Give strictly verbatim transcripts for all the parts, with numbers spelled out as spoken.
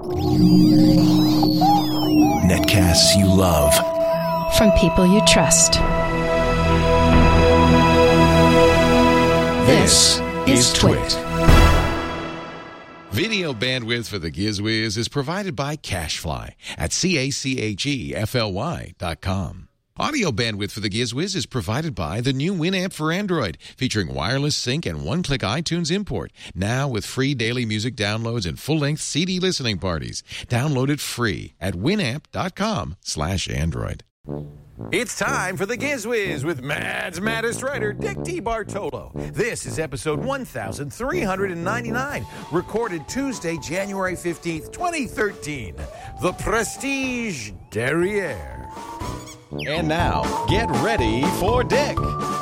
Netcasts you love. From people you trust. This, this is Twit. Twit. Video bandwidth for the GizWiz is provided by CacheFly at C A C H E F L Y dot com. Audio bandwidth for the GizWiz is provided by the new Winamp for Android, featuring wireless sync and one-click iTunes import. Now with free daily music downloads and full-length C D listening parties. Download it free at winamp.com slash Android. It's time for the GizWiz with Mad's maddest writer, Dick DeBartolo. This is episode one thousand three hundred ninety-nine, recorded Tuesday, January fifteenth, twenty thirteen. The Prestige Derriere. And now, get ready for Dick.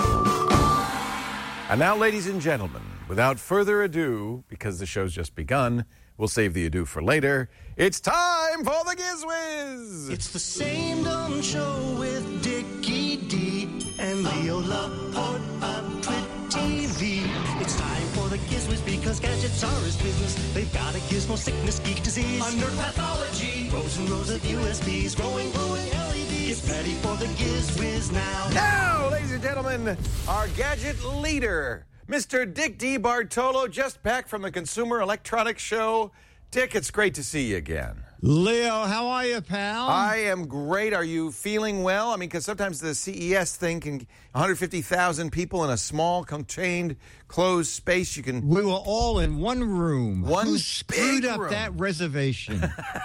And now, ladies and gentlemen, without further ado, because the show's just begun, we'll save the ado for later. It's time for the GizWiz! It's the same dumb show with Dickie D and Leo Laporte on Twit T V. It's time for the GizWiz because gadgets are his business. They've got a gizmo sickness, geek disease, under pathology, rows and rows of U S Bs, growing, glowing L E Ds. Get ready for the GizWiz now. Now, ladies and gentlemen, our gadget leader, Mister Dick DeBartolo, just back from the Consumer Electronics Show. Dick, it's great to see you again. Leo, how are you, pal? I am great. Are you feeling well? I mean, because sometimes the C E S thing can, one hundred fifty thousand people in a small, contained, closed space. You can. We were all in one room. One Who screwed up room. that reservation?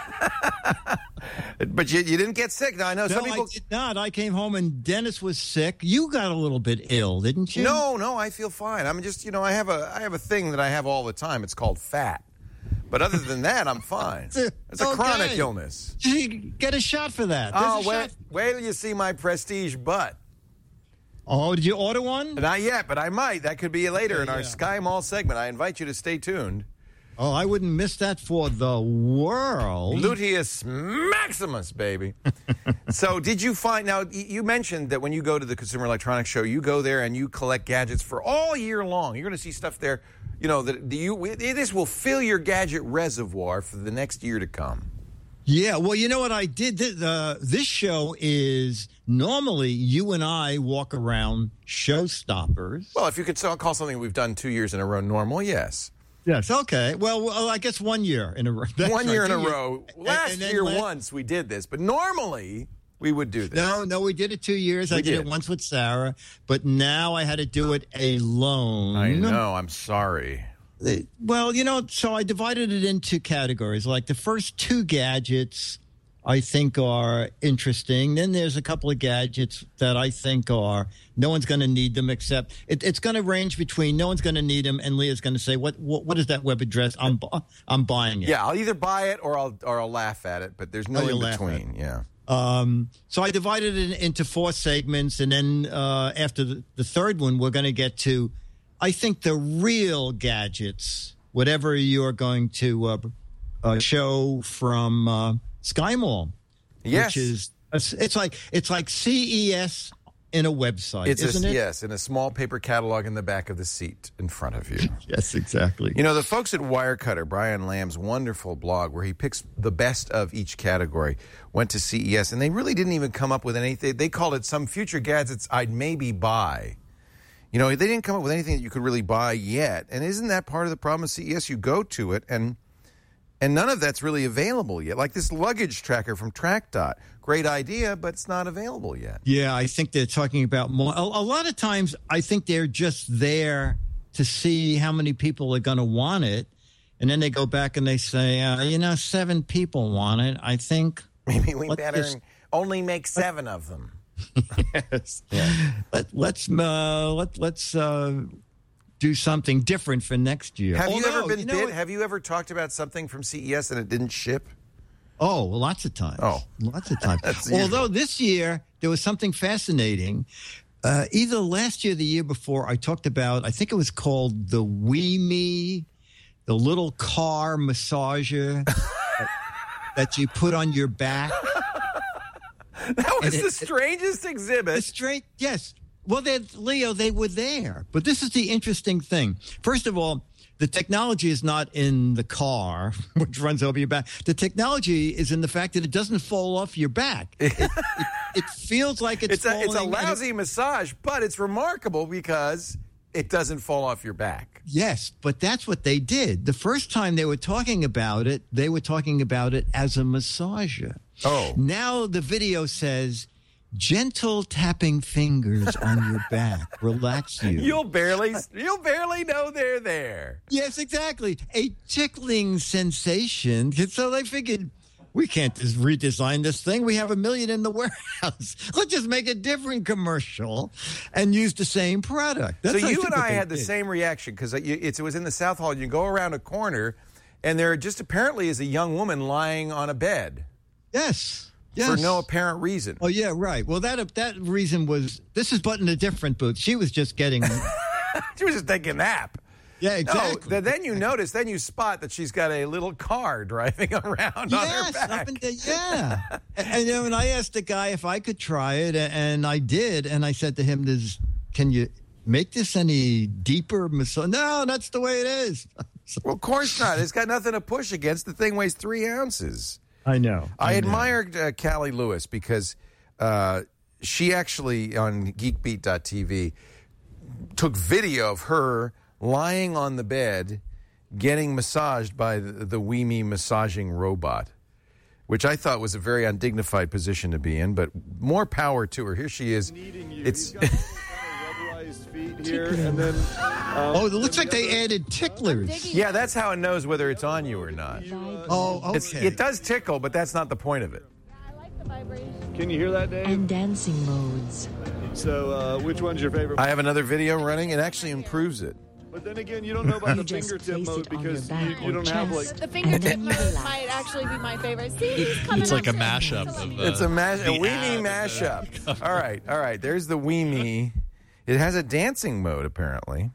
But you, you didn't get sick. Now, I know no, some people. I did not. I came home and Dennis was sick. You got a little bit ill, didn't you? No, no, I feel fine. I'm just, you know, I have a, I have a thing that I have all the time. It's called fat. But other than that, I'm fine. It's a, it's a okay. chronic illness. Get a shot for that. There's Oh, a wait, shot. wait till you see my Prestige butt. Oh, did you order one? Not yet, but I might. That could be later Okay, in our yeah. Sky Mall segment. I invite you to stay tuned. Oh, I wouldn't miss that for the world. Luteus Maximus, baby. So did you find, now you mentioned that when you go to the Consumer Electronics Show, you go there and you collect gadgets for all year long. You're going to see stuff there, you know, that you, this will fill your gadget reservoir for the next year to come. Yeah, well, you know what I did? This, uh, this show is normally you and I walk around showstoppers. Well, if you could call something we've done two years in a row normal, yes. Yes, okay. Well, well, I guess one year in a row. That's One right, year in a two row. years. Last And then year last- once we did this, but normally we would do this. No, no, we did it two years. We I did, did. it once with Sarah, but now I had to do it alone. I know. I'm sorry. Well, you know, so I divided it into categories. Like the first two gadgets I think are interesting. Then there's a couple of gadgets that I think are no one's going to need them except it, it's going to range between no one's going to need them and Leah's going to say, what, what what is that web address? I'm bu- I'm buying it. Yeah, I'll either buy it or I'll or I'll laugh at it, but there's no Oh, in you'll laugh between. Yeah. Um, so I divided it into four segments, and then uh, after the, the third one, we're going to get to, I think, the real gadgets, whatever you're going to uh, uh, show from uh, Sky Mall. Yes. Which is, it's like it's like C E S in a website, It's isn't a, it? Yes, in a small paper catalog in the back of the seat in front of you. Yes, exactly. You know, the folks at Wirecutter, Brian Lamb's wonderful blog where he picks the best of each category, went to C E S, and they really didn't even come up with anything. They called it some future gadgets I'd maybe buy. You know, they didn't come up with anything that you could really buy yet. And isn't that part of the problem with C E S? You go to it, and and none of that's really available yet. Like this luggage tracker from TrackDot. Great idea, but it's not available yet. Yeah, I think they're talking about more. A, a lot of times, I think they're just there to see how many people are going to want it. And then they go back and they say, uh, you know, seven people want it. I think Maybe we let's better just- only make seven of them. yes. Yeah. Let, let's uh, let let's uh, do something different for next year. Have you Although, ever been you know bid? what? Have you ever talked about something from C E S and it didn't ship? Oh, well, lots of times. Oh. lots of times. That's Although usual. this year there was something fascinating. Uh, either last year or the year before, I talked about, I think it was called the Wee Me, the little car massager that, that you put on your back. That was And the it- strangest exhibit. The straight, yes. Well, they, Leo, they were there. But this is the interesting thing. First of all, the technology is not in the car, which runs over your back. The technology is in the fact that it doesn't fall off your back. It, it, it feels like it's It's a, falling. it's a lousy it, massage, but it's remarkable because it doesn't fall off your back. Yes, but that's what they did. The first time they were talking about it, they were talking about it as a massager. Oh. Now the video says, gentle tapping fingers on your back relax you. You'll barely, you'll barely know they're there. Yes, exactly. A tickling sensation. So they figured, we can't just redesign this thing. We have a million in the warehouse. Let's just make a different commercial and use the same product. That's so I you think and what I they had the did. same reaction because it, it was in the South Hall. You go around a corner, and there just apparently is a young woman lying on a bed. Yes. Yes. For no apparent reason. Oh, yeah, right. Well, that that reason was, this is but in a different booth. She was just getting... She was just taking a nap. Yeah, exactly. No, then you notice, then you spot that she's got a little car driving around on her Yes, back. up and down, yeah. and, and then when I asked the guy if I could try it, and I did, and I said to him, "Does can you make this any deeper massage?" No, that's the way it is. Well, of course not. It's got nothing to push against. The thing weighs three ounces. I know. I, I admired uh, Callie Lewis because uh, she actually, on geekbeat dot t v, took video of her lying on the bed getting massaged by the, the Weeme massaging robot, which I thought was a very undignified position to be in, but more power to her. Here she is. It's feet here, and then, um, oh, it looks like they added ticklers. yeah, that's how it knows whether it's on you or not. Oh, okay. It's, it does tickle, but that's not the point of it. I like the vibration. Can you hear that, Dave? And dancing modes. So, uh, which one's your favorite? I have another video running. It actually improves it. But then again, you don't know about the just fingertip place mode it on because your you, back you or don't have like. chest. The fingertip then mode relax. might actually be my favorite. See, it's coming It's like a up to- mashup of. Uh, It's a mash, a the Weeme ad and the mashup. All right, all right. There's the Weeme. It has a dancing mode apparently.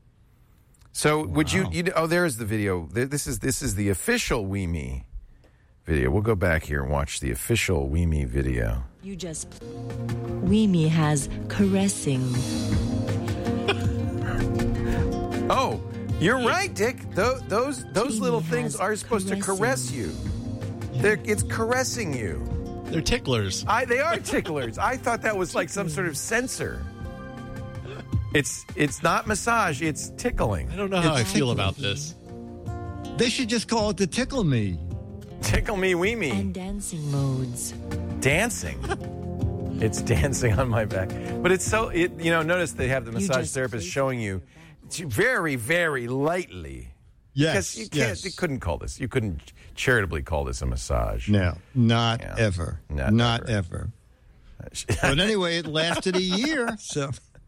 So would you, you? Oh, there's the video. This is this is the official Weeme video. We'll go back here and watch the official Weeme video. You just. Weeme has caressing. Oh, you're right, Dick. Those those, those Weeme little has things are supposed to caress caressing. you. They're, it's caressing you. They're ticklers. I, they are ticklers. I thought that was like some sort of sensor. It's it's not massage. It's tickling. I don't know how It's I feel tickling. about this. They should just call it the Tickle Me. Tickle me, Weeme. And dancing modes. Dancing. It's dancing on my back. But it's so, it, you know, notice they have the You massage just therapist place showing you very, very lightly. Yes, Because you can't, yes. you couldn't call this, you couldn't charitably call this a massage. No, not Yeah. ever. Not Not, ever. ever. But anyway, it lasted a year, so.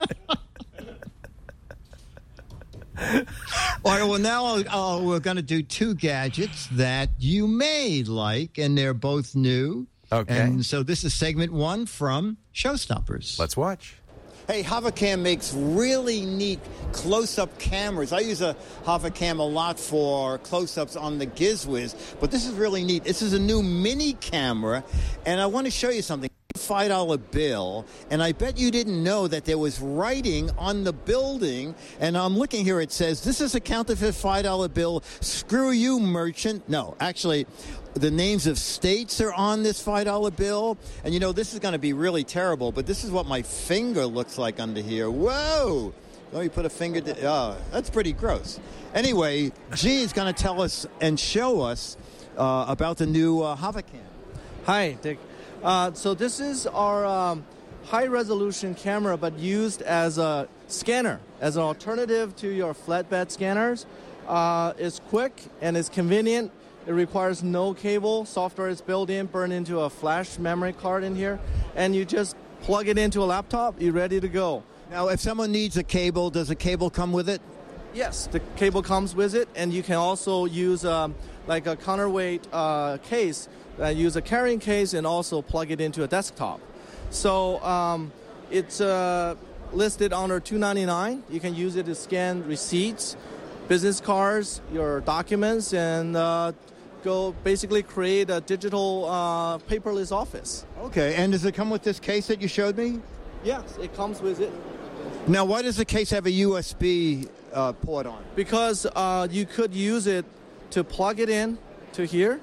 All right, well, now I'll, I'll, we're going to do two gadgets that you may like, and they're both new. Okay. And so this is segment one from Showstoppers. Let's watch. Hey, Havacam makes really neat close-up cameras. I use a Havacam a lot for close-ups on the GizWiz, but this is really neat. This is a new mini camera, and I want to show you something. five dollar bill, and I bet you didn't know that there was writing on the building, and I'm looking here, it says, this is a counterfeit five dollar bill, screw you, merchant. No, actually, the names of states are on this five dollar bill, and you know, this is going to be really terrible, but this is what my finger looks like under here. Whoa! Oh, you put a finger, to, oh, that's pretty gross. Anyway, G is going to tell us and show us uh, about the new uh, Havacam. Hi, Dick. Uh, so this is our um, high-resolution camera, but used as a scanner, as an alternative to your flatbed scanners. Uh, it's quick and it's convenient. It requires no cable. Software is built in, burned into a flash memory card in here, and you just plug it into a laptop. You're ready to go. Now, if someone needs a cable, does a cable come with it? Yes, the cable comes with it, and you can also use um, like a counterweight uh, case. Uh, use a carrying case and also plug it into a desktop. So um, it's uh, listed under two ninety-nine. You can use it to scan receipts, business cards, your documents, and uh, go basically create a digital uh, paperless office. Okay, and does it come with this case that you showed me? Yes, it comes with it. Now, why does the case have a U S B uh, port on it? Because uh, you could use it to plug it in to here,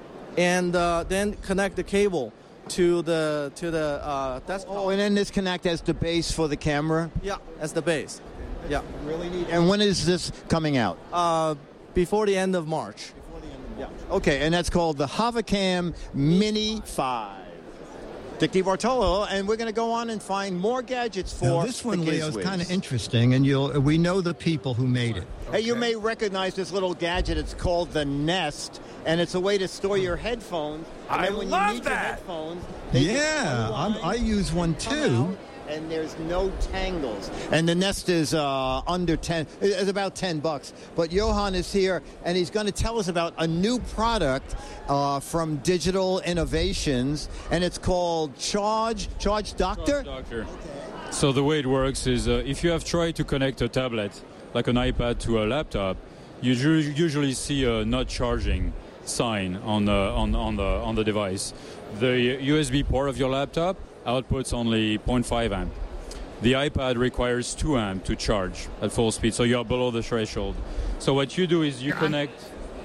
and uh, then connect the cable to the to the uh, desktop. Oh, and then this connect as the base for the camera? Yeah, as the base. Yeah. Really neat. And when is this coming out? Uh, before the end of March. Yeah. Okay, and that's called the Havacam Mini five. Dick DiBartolo, and we're going to go on and find more gadgets for now, this one, the Leo, is GizWiz. kind of interesting, and you'll we know the people who made it. Hey, you may recognize this little gadget. It's called the Nest, and it's a way to store your headphones. And I then when love you need that. your headphones, they just Yeah, unwind, I'm, I use one come too. out, and there's no tangles. And the Nest is uh, under ten. It's about ten bucks. But Johan is here, and he's going to tell us about a new product uh, from Digital Innovations, and it's called Charge Charge Doctor. Charge Doctor. So the way it works is, uh, if you have tried to connect a tablet, like an iPad, to a laptop, you ju- usually see a not charging sign on the on on the on the device. The U S B port of your laptop outputs only zero point five amp. The iPad requires two amp to charge at full speed, so you're below the threshold. So what you do is you connect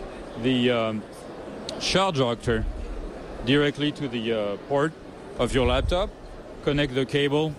the um, Charge Doctor directly to the uh, port of your laptop, connect the cable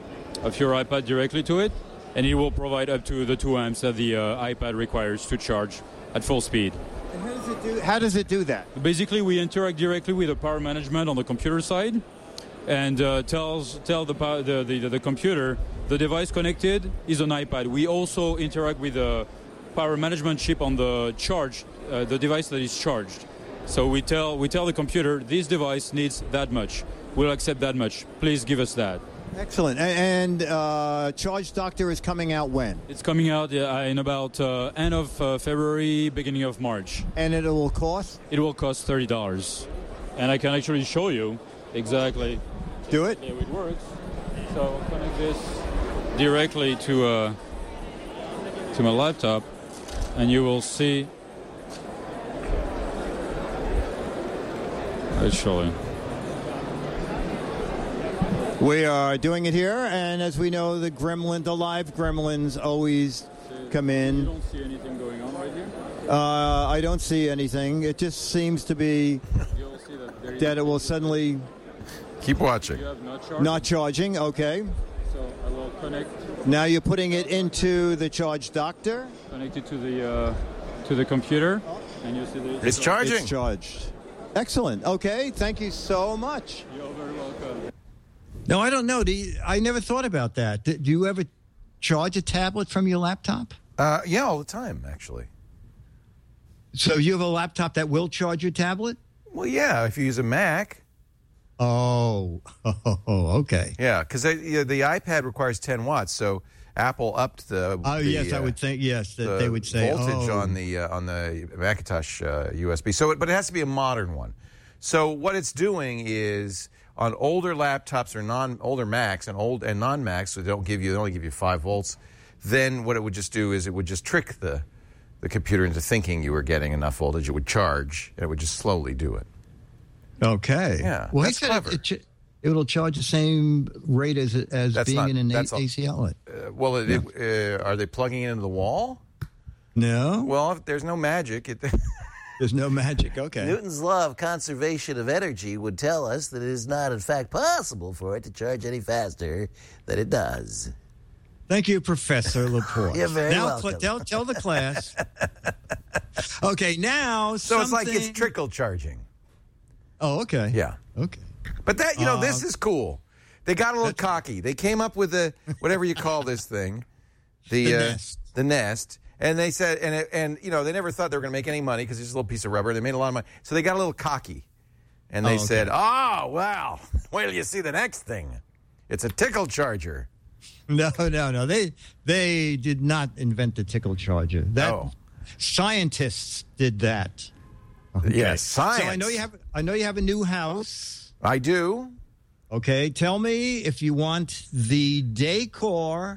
of your iPad directly to it, and it will provide up to the two amps that the uh, iPad requires to charge at full speed. And how does it do? How does it do that? Basically, we interact directly with the power management on the computer side, and uh, tells tell the, power, the, the the computer the device connected is an iPad. We also interact with the power management chip on the charge, uh, the device that is charged. So we tell we tell the computer this device needs that much. We'll accept that much. Please give us that. Excellent. A- And uh, Charge Doctor is coming out when? It's coming out uh, in about uh, end of uh, February, beginning of March. And it will cost? It will cost thirty dollars, and I can actually show you exactly. Do it. How it works. So I'll connect this directly to uh, to my laptop, and you will see. Actually. We are doing it here, and as we know, the gremlin, the live gremlins always come in. You don't see anything going on right here? Uh, I don't see anything. It just seems to be You'll see that, there that it will suddenly keep watching. You have not charging. Not charging. Okay. So I will connect. Now you're putting it into the Charge Doctor. Connect it to the uh, to the computer, and you see that It's charging. It's charged. Excellent. Okay. Thank you so much. You're very welcome. No, I don't know. Do you, I never thought about that. Do, do you ever charge a tablet from your laptop? Uh, yeah, all the time, actually. So you have a laptop that will charge your tablet? Well, yeah, if you use a Mac. Oh, oh okay. Yeah, because you know, the iPad requires ten watts, so Apple upped the. Oh, the, yes, I uh, would think, yes, that the they would say, voltage oh. on the uh, on the Macintosh uh, U S B. So, it, but it has to be a modern one. So what it's doing is on older laptops or non older Macs and old and non Macs, so they don't give you they only give you five volts. Then what it would just do is it would just trick the the computer into thinking you were getting enough voltage. It would charge and it would just slowly do it. Okay. Yeah, well, that's he said clever. It, it, it'll charge the same rate as as That's being not- in an that's A- all- A C outlet. Uh, well, it, it, uh, are they plugging it into the wall? No. Well, if there's no magic. It, There's no magic. Okay. Newton's law of conservation of energy would tell us that it is not, in fact, possible for it to charge any faster than it does. Thank you, Professor Laporte. You're very now, welcome. Cl- tell, tell the class. Okay, now so it's like it's something- trickle charging. Oh, okay. Yeah. Okay. But that, you know, Uh, this is cool. They got a little cocky. They came up with the whatever you call this thing, the The uh, Nest. the Nest, and they said, and it, and you know, they never thought they were going to make any money because it's just a little piece of rubber. They made a lot of money, so they got a little cocky, and they Oh, okay. said, "Oh, well, wait till you see the next thing. It's a tickle charger." No, no, no. They they did not invent the tickle charger. That No. scientists did that. Yes, science. So I know you have I know you have a new house. I do. Okay, tell me if you want the Decor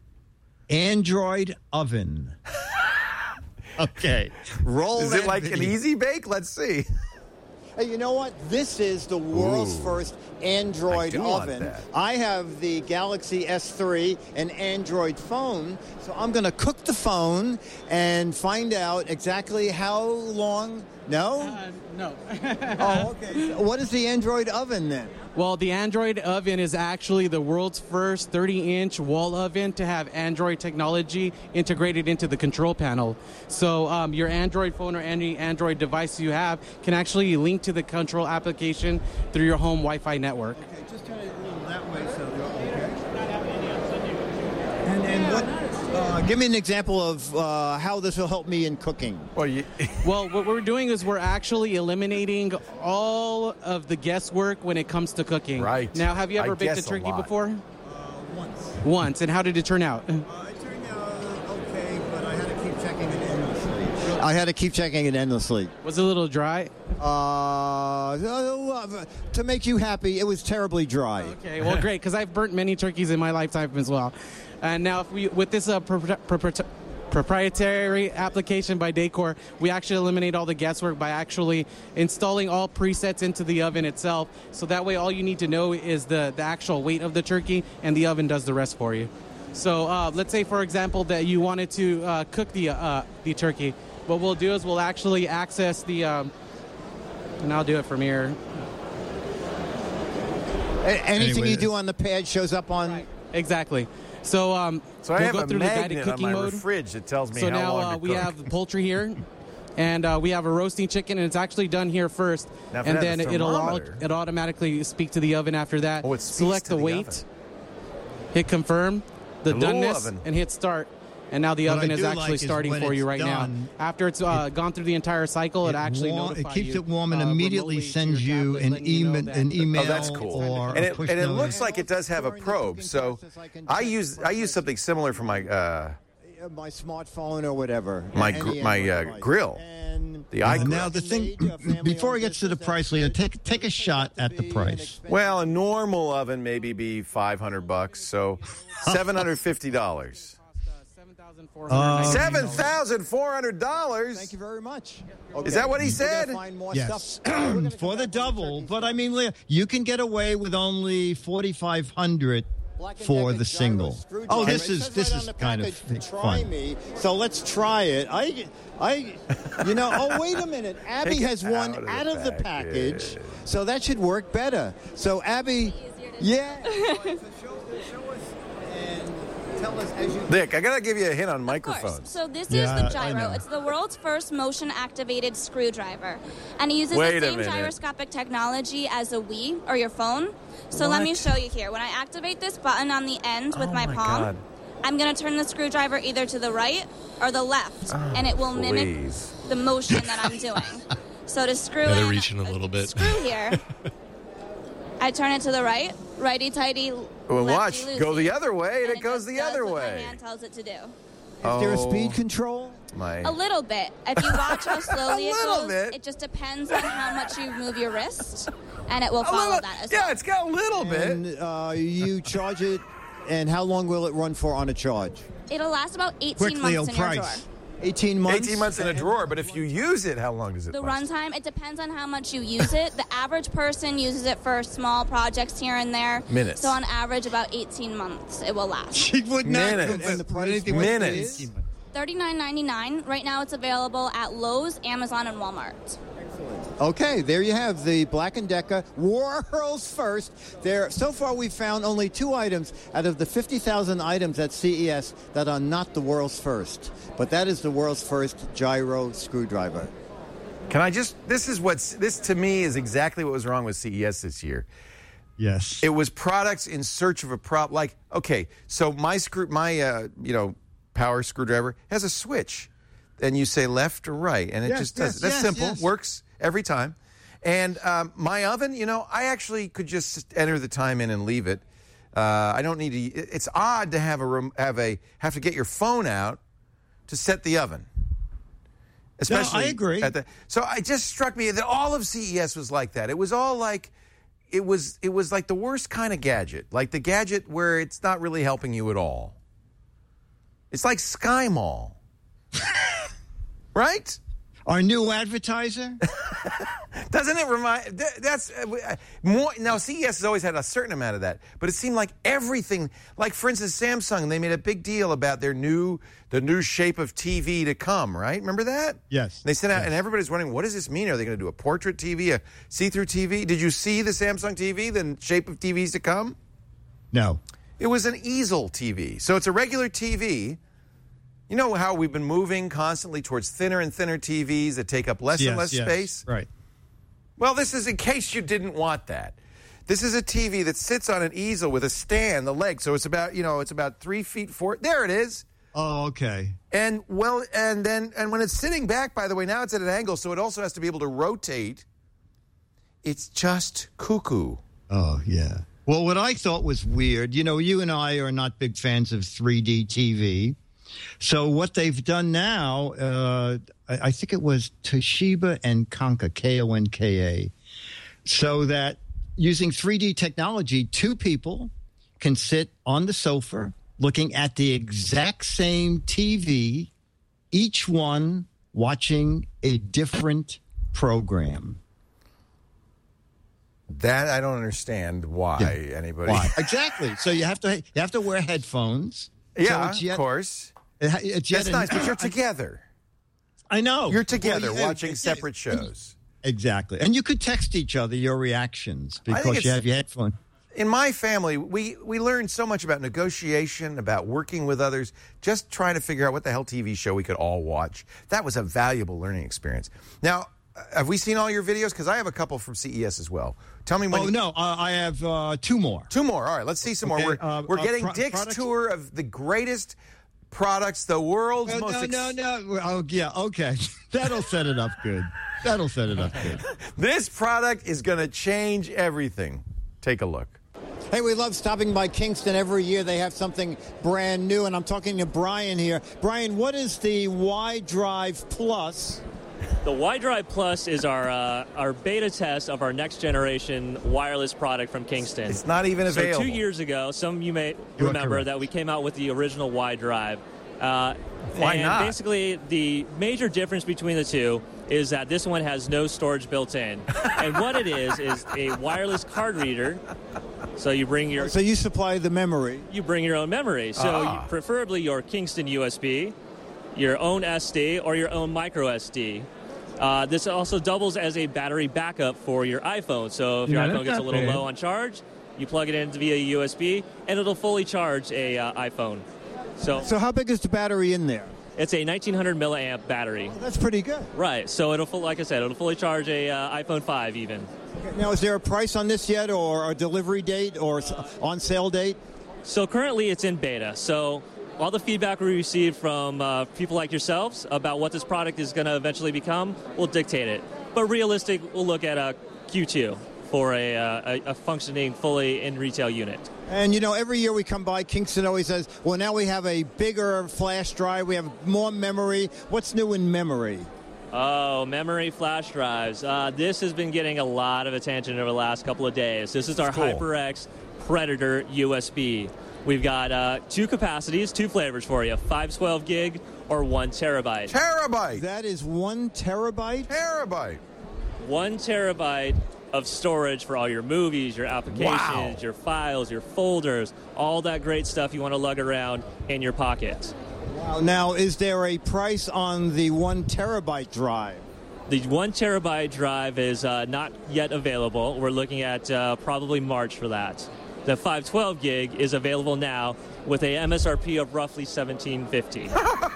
Android oven. Okay, roll. Is that it like an video. easy bake? Let's see. Hey, you know what? This is the world's Ooh. first Android I do want oven. that. I have the Galaxy S three, an Android phone, so I'm going to cook the phone and find out exactly how long. No? Uh, no. Oh, okay. What is the Android oven then? Well, the Android oven is actually the world's first thirty-inch wall oven to have Android technology integrated into the control panel. So um, your Android phone or any Android device you have can actually link to the control application through your home Wi-Fi network. Okay, just turn it a little that way so you're okay. And, and what, uh, give me an example of uh, how this will help me in cooking. Well, you, Well, what we're doing is we're actually eliminating all of the guesswork when it comes to cooking. Right. Now, have you ever I baked a guess a turkey lot. before? Uh, once. Once. And how did it turn out? Uh, it turned out okay, but I had to keep checking it endlessly. I had to keep checking it endlessly. Was it a little dry? Uh, uh, to make you happy, it was terribly dry. Okay, well, great, because I've burnt many turkeys in my lifetime as well. And now, if we with this uh, pro- pro- pro- proprietary application by Daycor, we actually eliminate all the guesswork by actually installing all presets into the oven itself. So that way, all you need to know is the, the actual weight of the turkey, and the oven does the rest for you. So uh, let's say, for example, that you wanted to uh, cook the uh, the turkey. What we'll do is we'll actually access the, um, and I'll do it from here. A- anything Anyway. you do on the pad shows up on. Exactly. So, um, so I we'll have go a through the guided magnet on cooking my mode. fridge that tells me So how now long uh, to we cook. have poultry here, and uh, we have a roasting chicken, and it's actually done here first, Now, if it and has a then it'll all, thermometer- it automatically speak to the oven after that. Oh, it speaks Select to the the weight, oven. hit confirm, the Hello, doneness, oven. and hit start. And now the What oven I is do actually like is starting when for you it's right done, now. After it's uh, gone through the entire cycle, it, actually wa- notifies it keeps you, it warm and uh, immediately remotely to sends your you tablet, an, letting you know email, that- an email. Oh, that's cool. Or And a it, push and it notice. looks like it does have a During the probe. cooking So process, I can I check use for I use something similar for my uh, Uh, my smartphone or whatever. My Any gr- my, Android uh, device. grill. And the Uh, iGrill. now the thing, before it gets to the price, Leo, take take a shot at the price. Well, a normal oven maybe be five hundred bucks, so seven hundred fifty dollars. Uh, Seven thousand four hundred dollars. Thank you very much. Is that what he We're said? gonna find more Yes, stuff. for the double. But I mean, Leo, you can get away with only forty five hundred Black and for Decker the gyro single. screwdriver. Oh, It this is says this right on is the kind of package, try fun. me. So let's try it. I, I, you know. Oh, wait a minute. Abby Take it has one out of the out of the package. package, so that should work better. So Abby, yeah. Tell us as you. Nick, I gotta give you a hint on Of microphones. course. So this Yeah, is I the gyro. know. It's the world's first motion-activated screwdriver, and it uses Wait a the same minute. gyroscopic technology as a Wii or your phone. So let me What? show you here. When I activate this button on the end with Oh my my palm, God. I'm going to turn the screwdriver either to the right or the left, and it will mimic please. the motion that I'm doing. So to screw Yeah, they're in reaching a little bit. screw here, I turn it to the right, righty-tighty, Well, watch. lefty-loosey, Go the other way, and it goes just the does other what way. My hand tells it to do. Is there a Oh, speed control? My. A little bit. If you watch how slowly A it little goes, bit. it just depends on how much you move your wrist, and it will A follow little- that as yeah, well. it's got a little bit. And uh, you charge it, and how long will it run for on a charge? It'll last about eighteen Quick, Leo, months in your drawer. price. eighteen months? eighteen months in a drawer, but if you use it, how long does it The last? runtime, it depends on how much you use it. The average person uses it for small projects here and there. Minutes. So on average, about eighteen months it will last. She would not. Minutes. And the price Minutes. thirty-nine ninety-nine. Right now it's available at Lowe's, Amazon, and Walmart. Okay, there you have the Black and Decker world's first. There, so far we've found only two items out of the fifty thousand items at C E S that are not the world's first. But that is the world's first gyro screwdriver. Can I just? This is what's. This to me is exactly what was wrong with C E S this year. Yes. It was products in search of a prop. Like, okay, so my screw, my uh, you know, power screwdriver has a switch, and you say left or right, and it Yes, just does. yes, That's yes, simple. yes. Works every time. And um, my oven, you know, I actually could just enter the time in and leave it. Uh, I don't need to. it- It's odd to have a rem- have a have to get your phone out to set the oven. Especially I agree. At the, so it just struck me that all of C E S was like that. It was all like, it was it was like the worst kind of gadget, like the gadget where it's not really helping you at all. It's like Sky Mall, right? Our new advertiser? Doesn't it remind? That, that's uh, more. Now, C E S has always had a certain amount of that, but it seemed like everything. Like, for instance, Samsung. They made a big deal about their new, the new shape of T V to come. Right? Remember that? Yes. They sent out, yes. and everybody's wondering, what does this mean? Are they going to do a portrait T V, a see-through T V? Did you see the Samsung T V, the shape of T Vs to come? No. It was an easel T V. So it's a regular T V. You know how we've been moving constantly towards thinner and thinner T Vs that take up less yes, and less yes. space? Right. Well, this is in case you didn't want that. This is a T V that sits on an easel with a stand, the leg. So it's about, you know, it's about three feet four. There it is. Oh, okay. And well, and then, and when it's sitting back, by the way, now it's at an angle, so it also has to be able to rotate. It's just cuckoo. Oh, yeah. Well, what I thought was weird, you know, you and I are not big fans of three D T V. So what they've done now, uh, I, I think it was Toshiba and Konka, K O N K A, so that using three D technology, two people can sit on the sofa looking at the exact same T V, each one watching a different program. That I don't understand why yeah. anybody. Why? Exactly. So you have to you have to wear headphones. Yeah, so yet, of course. It, it's That's an, nice, but you're together. I know. You're together well, yeah, watching yeah, separate shows. Exactly. And you could text each other your reactions because you have your headphones. In my family, we, we learned so much about negotiation, about working with others, just trying to figure out what the hell T V show we could all watch. That was a valuable learning experience. Now, have we seen all your videos? Because I have a couple from C E S as well. Tell me when. Oh, you... no. Uh, I have uh, two more. Two more. All right. Let's see some okay, more. We're, uh, we're uh, getting pro- Dick's products? tour of the greatest products, the world's Oh, most. no, ex- no, no. Oh, yeah. Okay. That'll set it up good. That'll set it up good. This product is going to change everything. Take a look. Hey, we love stopping by Kingston every year. They have something brand new, and I'm talking to Brian here. Brian, what is the Y Drive Plus? The Y Drive Plus is our uh, our beta test of our next generation wireless product from Kingston. It's not even available. So two years ago, some of you may You are remember correct. that we came out with the original Y Drive. Uh, Why and not? basically, the major difference between the two is that this one has no storage built in. And what it is is a wireless card reader. So you bring your So you supply the memory. you bring your own memory. So Ah. you, preferably your Kingston U S B, your own S D, or your own micro S D. Uh, this also doubles as a battery backup for your iPhone. So if your Yeah, iPhone that's gets a not little bad. low on charge, you plug it in via U S B, and it'll fully charge a uh, iPhone. So, So how big is the battery in there? it's a nineteen hundred milliamp battery. That's pretty good. Right. So it'll, full, like I said, it'll fully charge a uh, iPhone five even. Now, is there a price on this yet, or a delivery date, or s- on sale date? So currently it's in beta. So all the feedback we receive from uh, people like yourselves about what this product is going to eventually become will dictate it. But realistic, we'll look at a Q two for a, uh, a, a functioning fully in retail unit. And, you know, every year we come by, Kingston always says, well, now we have a bigger flash drive, we have more memory. What's new in memory? Oh, memory flash drives. Uh, this has been getting a lot of attention over the last couple of days. This is our Cool. HyperX Predator U S B. We've got uh, two capacities, two flavors for you, five twelve gig or one terabyte. Terabyte. That is one terabyte? Terabyte. One terabyte of storage for all your movies, your applications, Wow. your files, your folders, all that great stuff you want to lug around in your pocket. Wow. Now, is there a price on the one terabyte drive? The one terabyte drive is uh, not yet available. We're looking at uh, probably March for that. The five twelve gig is available now with a M S R P of roughly seventeen fifty.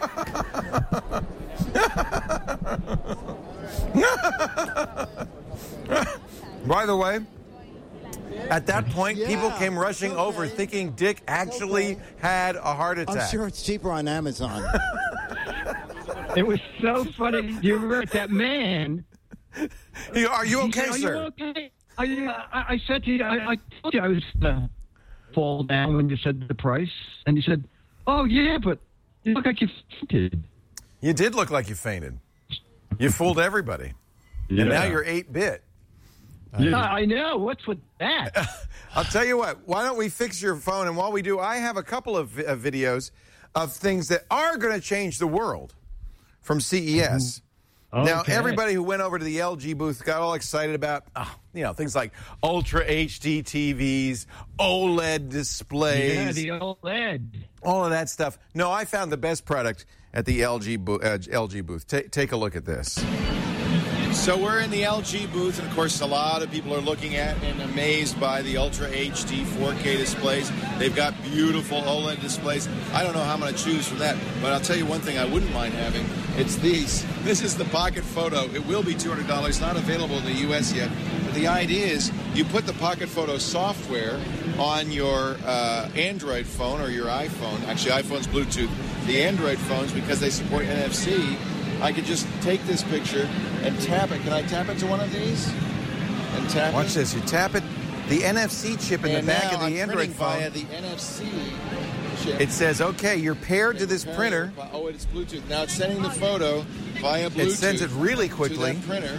By the way, at that point, Yeah. people came rushing Okay. over thinking Dick actually had a heart attack. I'm sure it's cheaper on Amazon. It was so funny. You were that man. You- Are you He okay, said, Are sir? you okay? I, uh, I, I said to you, I, I told you I was going to fall down when you said the price. And you said, oh, yeah, but you look like you fainted. You did look like you fainted. You fooled everybody. Yeah. And now you're eight bit. Yeah, I know. What's with that? I'll tell you what, why don't we fix your phone? And while we do, I have a couple of vi- uh, videos of things that are going to change the world from C E S. Now, Okay. everybody who went over to the L G booth got all excited about, oh, you know, things like Ultra H D T Vs, OLED displays. Yeah, the OLED. All of that stuff. No, I found the best product at the L G, bo- uh, L G booth. Ta take a look at this. So we're in the L G booth, and of course a lot of people are looking at and amazed by the Ultra H D four K displays. They've got beautiful OLED displays. I don't know how I'm going to choose from that, but I'll tell you one thing I wouldn't mind having. It's these. This is the Pocket Photo. It will be two hundred dollars, not available in the U S yet. But the idea is you put the Pocket Photo software on your uh, Android phone or your iPhone. Actually, iPhone's Bluetooth. The Android phones, because they support N F C, I could just take this picture and tap it. Can I tap it to one of these? And tap Watch it? this. You tap it. The N F C chip in And the back now of the I'm Android printing phone. via the N F C chip. It says, okay, you're paired to this printer. Oh, it's Bluetooth. Now it's sending the photo via Bluetooth. It sends it really quickly. To that printer.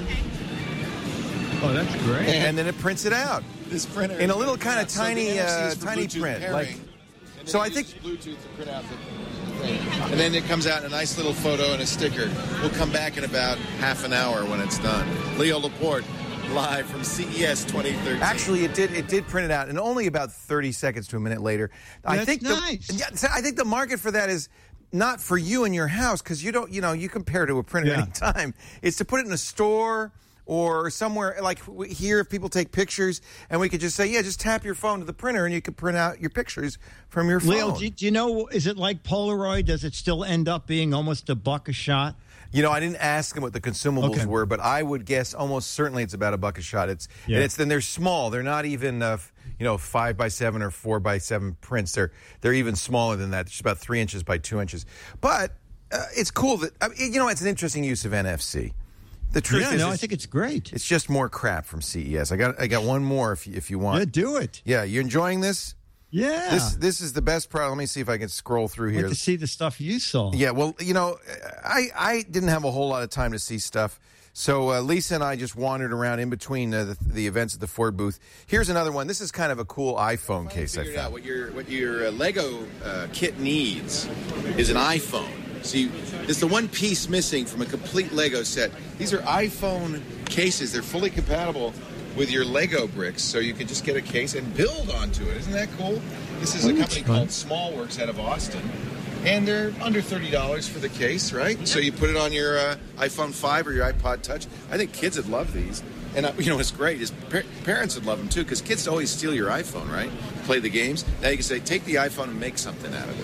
Oh, that's great. And then it prints it out. This printer. In a little kind of Yeah, so the tiny, N F C uh, is for tiny Bluetooth print. pairing, Like, and then so it I think uses Bluetooth to print out the thing. And then it comes out in a nice little photo and a sticker. We'll come back in about half an hour when it's done. Leo Laporte, live from C E S twenty thirteen. Actually, it did. It did print it out, and only about thirty seconds to a minute later. I That's think nice. The, yeah, so I think the market for that is not for you in your house because you don't. You know, you compare to a printer Yeah. anytime. It's to put it in a store or somewhere like here. If people take pictures, and we could just say, yeah, just tap your phone to the printer, and you can print out your pictures from your phone. Leo, do you, do you know, is it like Polaroid? Does it still end up being almost a buck a shot? You know, I didn't ask them what the consumables Okay. were, but I would guess almost certainly it's about a buck a shot. It's Yeah. and it's then they're small. They're not even uh, f- you know five by seven or four by seven prints. They're they're even smaller than that. It's about three inches by two inches. But uh, it's cool that I mean, you know it's an interesting use of N F C. The truth Yeah, is, no, I it's- think it's great. it's just more crap from C E S. I got I got one more if you, if you want. Yeah, do it. Yeah, you enjoying this? Yeah. This this is the best product. Let me see if I can scroll through I'd here. like to see the stuff you saw. Yeah, well, you know, I, I didn't have a whole lot of time to see stuff. So uh, Lisa and I just wandered around in between uh, the, the events at the Ford booth. Here's another one. This is kind of a cool iPhone case I Figured out found. what your what your uh, Lego uh, kit needs is an iPhone. So you, it's the one piece missing from a complete Lego set. These are iPhone cases. They're fully compatible with your Lego bricks, so you can just get a case and build onto it. Isn't that cool? This is a Oh, that's company fun. called Smallworks out of Austin, and they're under thirty dollars for the case, right? So you put it on your uh, iPhone five or your iPod Touch. I think kids would love these. And, uh, you know, what's great is par- parents would love them, too, because kids always steal your iPhone, right? Play the games. Now you can say, take the iPhone and make something out of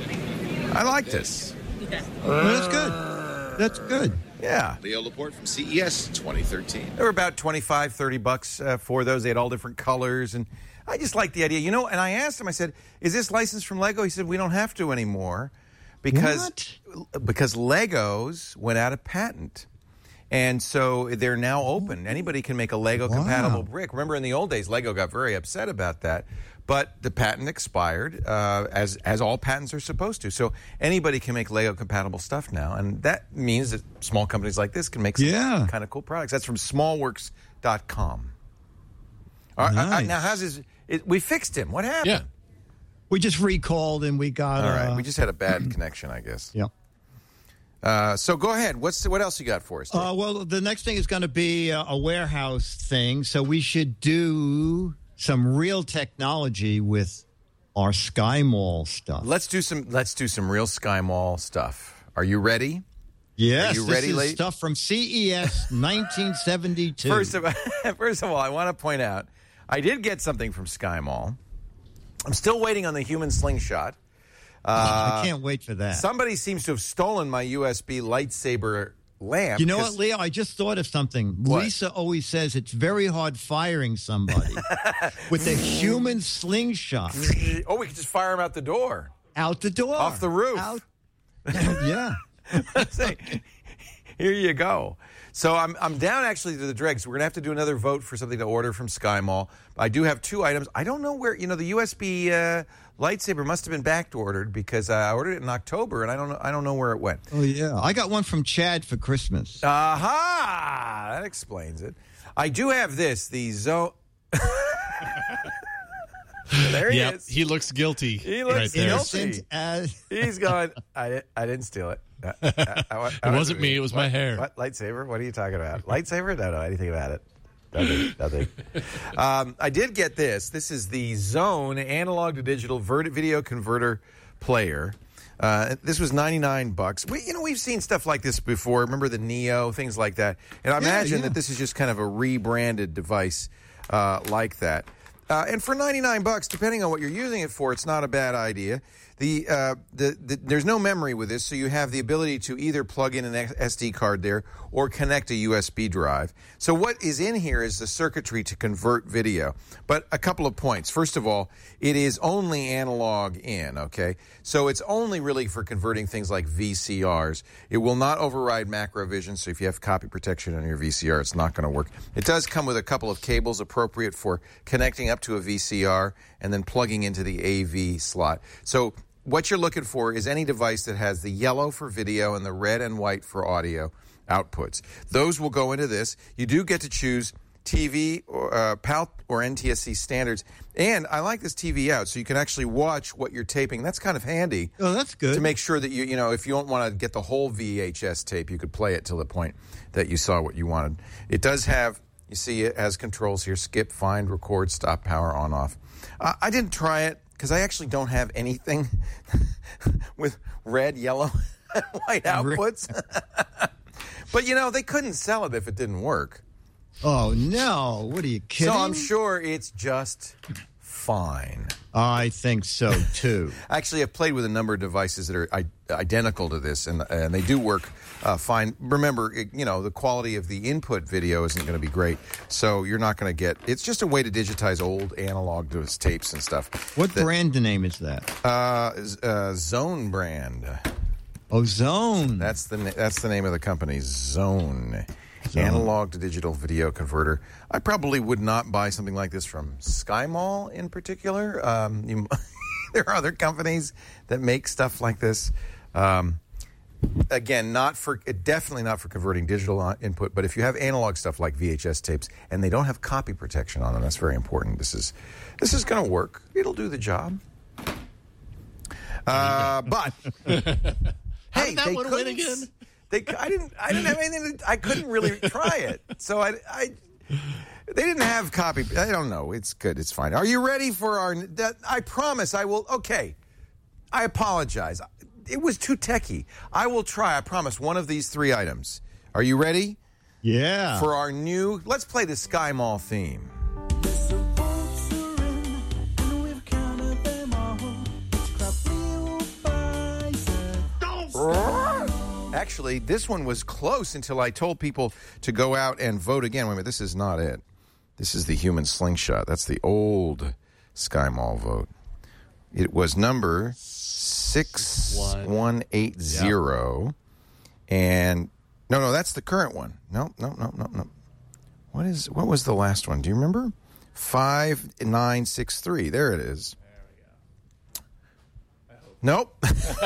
it. I like this. Well, that's good. That's good. Yeah. Leo Laporte from C E S twenty thirteen. They were about twenty-five, thirty bucks uh, for those. They had all different colors. And I just like the idea. You know, and I asked him, I said, is this licensed from Lego? He said, we don't have to anymore because, because Legos went out of patent. And so they're now open. Anybody can make a Lego-compatible Wow. brick. Remember, in the old days, Lego got very upset about that. But the patent expired, uh, as as all patents are supposed to. So anybody can make Lego-compatible stuff now. And that means that small companies like this can make some Yeah. kind of cool products. That's from smallworks dot com. All right, Nice. uh, now, how's his... It, we fixed him. What happened? Yeah. We just recalled and we got. All right, uh, we just had a bad connection, I guess. Yeah. Uh, so go ahead. What's what else you got for us? Dave? Uh, well, the next thing is going to be a, a warehouse thing. So we should do some real technology with our Sky Mall stuff. Let's do some. Let's do some real Sky Mall stuff. Are you ready? Yes, Are you this ready, is late? stuff from C E S nineteen seventy-two. First of first of all, I want to point out I did get something from Sky Mall. I'm still waiting on the human slingshot. Uh, I can't wait for that. Somebody seems to have stolen my U S B lightsaber lamp. You know 'cause- what, Leo? I just thought of something. What? Lisa always says it's very hard firing somebody with a human slingshot Oh, we could just fire him out the door. out the door. Off the roof. Out. Yeah. Say, here you go. So I'm I'm down actually to the dregs. We're gonna have to do another vote for something to order from Sky Mall. I do have two items. I don't know where. You know, the U S B uh, lightsaber must have been back ordered because I ordered it in October, and I don't know. I don't know where it went. Oh, yeah. I got one from Chad for Christmas. Aha! That explains it. I do have this. The Zone. There he Yep, is. he looks guilty. He looks right there. guilty. Innocent as- He's going. I, di- I didn't steal it. Uh, uh, uh, It wasn't me. It was what, my hair. What lightsaber? What are you talking about? Lightsaber? Don't know anything about it. Nothing. Nothing. um, I did get this. This is the Zone analog to digital ver- video converter player. Uh, this was ninety-nine bucks. We, you know, we've seen stuff like this before. Remember the Neo, things like that. And I Yeah, imagine yeah. that this is just kind of a rebranded device uh, like that. Uh, and for ninety-nine bucks, depending on what you're using it for, it's not a bad idea. The, uh, the, the there's no memory with this, so you have the ability to either plug in an S D card there or connect a U S B drive. So what is in here is the circuitry to convert video. But a couple of points. First of all, it is only analog in, okay? So it's only really for converting things like V C Rs. It will not override Macrovision, so if you have copy protection on your V C R, it's not going to work. It does come with a couple of cables appropriate for connecting up to a V C R and then plugging into the A V slot. So what you're looking for is any device that has the yellow for video and the red and white for audio outputs. Those will go into this. You do get to choose T V, or, uh, P A L or N T S C standards. And I like this T V out, so you can actually watch what you're taping. That's kind of handy. Oh, that's good. To make sure that, you you know, if you don't want to get the whole V H S tape, you could play it till the point that you saw what you wanted. It does have, you see it has controls here, skip, find, record, stop, power, on, off. Uh, I didn't try it because I actually don't have anything with red, yellow, and white outputs. But, you know, they couldn't sell it if it didn't work. Oh, no. What are you kidding? So I'm sure it's just fine. I think so, too. Actually, I've played with a number of devices that are I- identical to this, and, and they do work uh, fine. Remember, it, you know, the quality of the input video isn't going to be great, so you're not going to get... It's just a way to digitize old analog tapes and stuff. What that, brand name is that? Uh, uh, Zone brand. Oh, Zone. That's the, that's the name of the company, Zone. Zone. Analog to digital video converter. I probably would not buy something like this from Sky Mall in particular. Um, you, there are other companies that make stuff like this. Um, again, not for definitely not for converting digital input, but if you have analog stuff like V H S tapes and they don't have copy protection on them, that's very important. This is this is going to work. It'll do the job. Uh, but How hey, did that they one win couldn't- again? They, I didn't. I didn't have anything. To, I couldn't really try it. So I, I. They didn't have copy. I don't know. It's good. It's fine. Are you ready for our? That, I promise. I will. Okay. I apologize. It was too techy. I will try. I promise. One of these three items. Are you ready? Yeah. For our new. Let's play the Sky Mall theme. Actually, this one was close until I told people to go out and vote again. Wait a minute, this is not it. This is the human slingshot. That's the old Sky Mall vote. It was number six one eight zero. Yep. And no, no, that's the current one. No, no, no, no, no. What is what was the last one? Do you remember? five nine six three. There it is. Nope.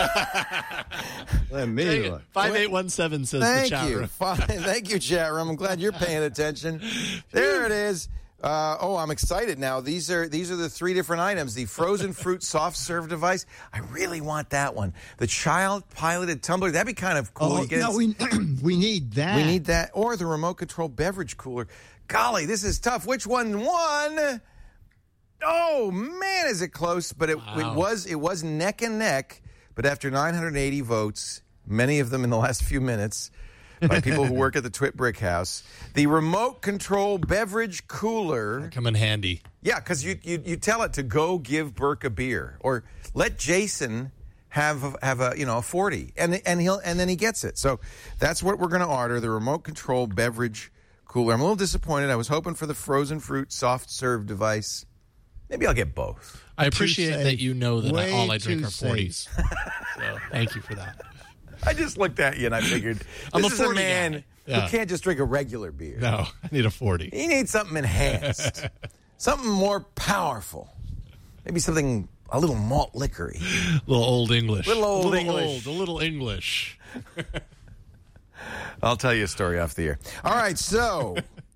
Let me look. five eight one seven says Thank the chat you. room. Fine. Thank you, chat room. I'm glad you're paying attention. There it is. Uh, oh, I'm excited now. These are these are the three different items. The frozen fruit soft serve device. I really want that one. The child piloted tumbler. That'd be kind of cool. Oh, You get no, it- we, we need that. we need that. Or the remote control beverage cooler. Golly, this is tough. Which one won? Oh man, is it close? But it, Wow. it was it was neck and neck. But after nine hundred eighty votes, many of them in the last few minutes, by people who work at the Twit Brick House, the remote control beverage cooler. Come in handy. Yeah, because you, you you tell it to go give Burke a beer, or let Jason have a, have a you know a forty, and and he'll and then he gets it. So that's what we're going to order: the remote control beverage cooler. I'm a little disappointed. I was hoping for the frozen fruit soft serve device. Maybe I'll get both. I appreciate safe. that you know that I, Way all I drink too are forties. So thank you for that. I just looked at you and I figured I'm this a is a forty man guy. Yeah. who can't just drink a regular beer. No, I need a forty. He needs something enhanced, something more powerful. Maybe something a little malt liquory. A little old English. Little old a little English. Old, a little English. I'll tell you a story off the air. All right, so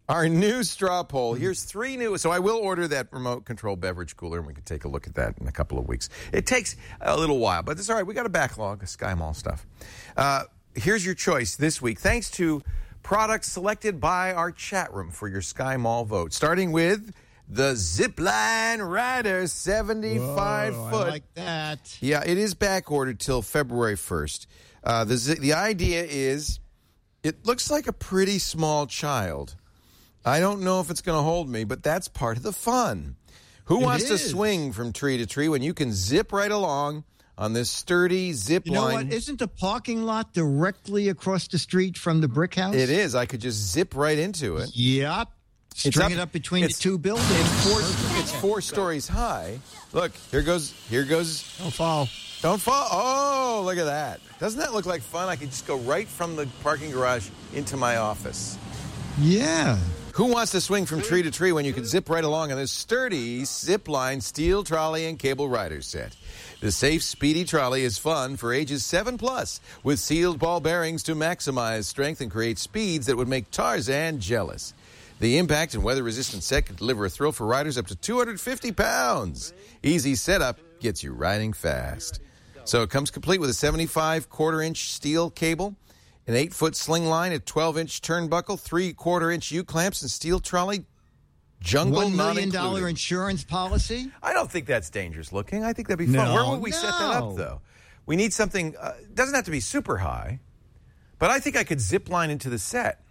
Our new straw poll. Here's three new. So I will order that remote control beverage cooler, and we can take a look at that in a couple of weeks. It takes a little while, but it's all right. We got a backlog of Sky Mall stuff. Uh, here's your choice this week, thanks to products selected by our chat room for your Sky Mall vote, starting with the Zipline Rider seventy-five Whoa, foot. I like that. Yeah, it is back ordered till February first. Uh, the the idea is, it looks like a pretty small child. I don't know if it's going to hold me, but that's part of the fun. Who It wants to is. swing from tree to tree when you can zip right along on this sturdy zip You know line? what? Isn't the parking lot directly across the street from the brick house? It is. I could just zip right into it. Yep. It's String it up between the it's- two buildings. It's four, it's four stories high. Look, here goes. Here goes. Don't fall. Don't fall. Oh, look at that. Doesn't that look like fun? I could just go right from the parking garage into my office. Yeah. Who wants to swing from tree to tree when you can zip right along on this sturdy zip-line steel trolley and cable rider set? The safe, speedy trolley is fun for ages seven plus, with sealed ball bearings to maximize strength and create speeds that would make Tarzan jealous. The impact and weather-resistant set can deliver a thrill for riders up to two hundred fifty pounds. Easy setup gets you riding fast. So it comes complete with a seventy-five quarter-inch steel cable, an eight-foot sling line, a twelve-inch turnbuckle, three-quarter-inch U-clamps, and steel trolley jungle One not million dollar included. insurance policy? I don't think that's dangerous looking. I think that'd be fun. No, Where would we set that up, no. though? We need something, uh, doesn't have to be super high, but I think I could zip line into the set.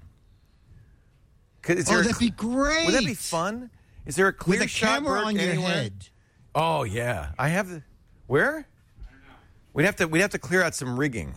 Could- is Oh, there a that'd be cl- great. Would that be fun? Is there a clear With a shot camera Burke, on your anywhere? head. Oh, yeah. I have the, where? We'd have to, we'd have to clear out some rigging.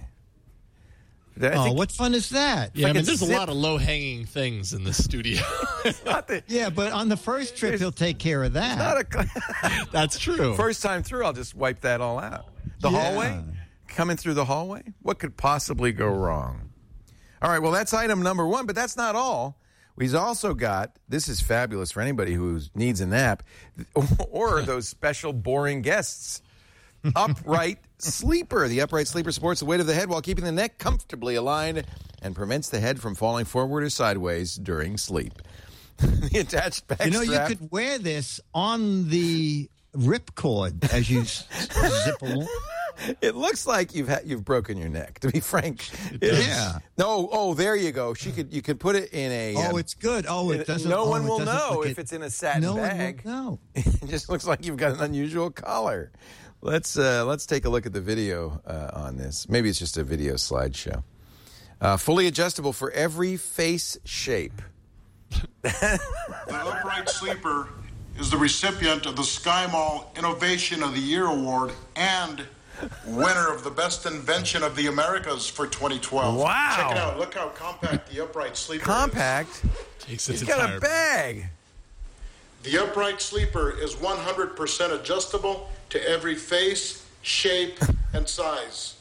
I Oh, think- what fun is that? Yeah, I Like mean, a there's zip- a lot of low-hanging things in this studio. not the, Yeah, but on the first trip, he'll take care of that. not a, That's true. First time through, I'll just wipe that all out. The Yeah. hallway? Coming through the hallway? What could possibly go wrong? All right, well, that's item number one, but that's not all. We've also got, this is fabulous for anybody who needs a nap, or those special boring guests. Upright Sleeper. The Upright Sleeper supports the weight of the head while keeping the neck comfortably aligned and prevents the head from falling forward or sideways during sleep. The attached back You know, strap. you could wear this on the ripcord as you s- zip along. It looks like you've ha- you've broken your neck. To be frank, does. yeah. No, oh, there you go. She could you could put it in a. Oh, um, it's good. Oh, in it a- doesn't. No oh, one it will doesn't know look if it- it's in a satin no bag. One will know. It just looks like you've got an unusual collar. Let's uh, let's take a look at the video uh, on this. Maybe it's just a video slideshow. Uh, fully adjustable for every face shape. The Upright Sleeper is the recipient of the Sky Mall Innovation of the Year Award and winner of the Best Invention of the Americas for twenty twelve. Wow. Check it out. Look how compact the Upright Sleeper Compact. Takes He's its got entire a bag. is. The Upright Sleeper is one hundred percent adjustable to every face, shape, and size.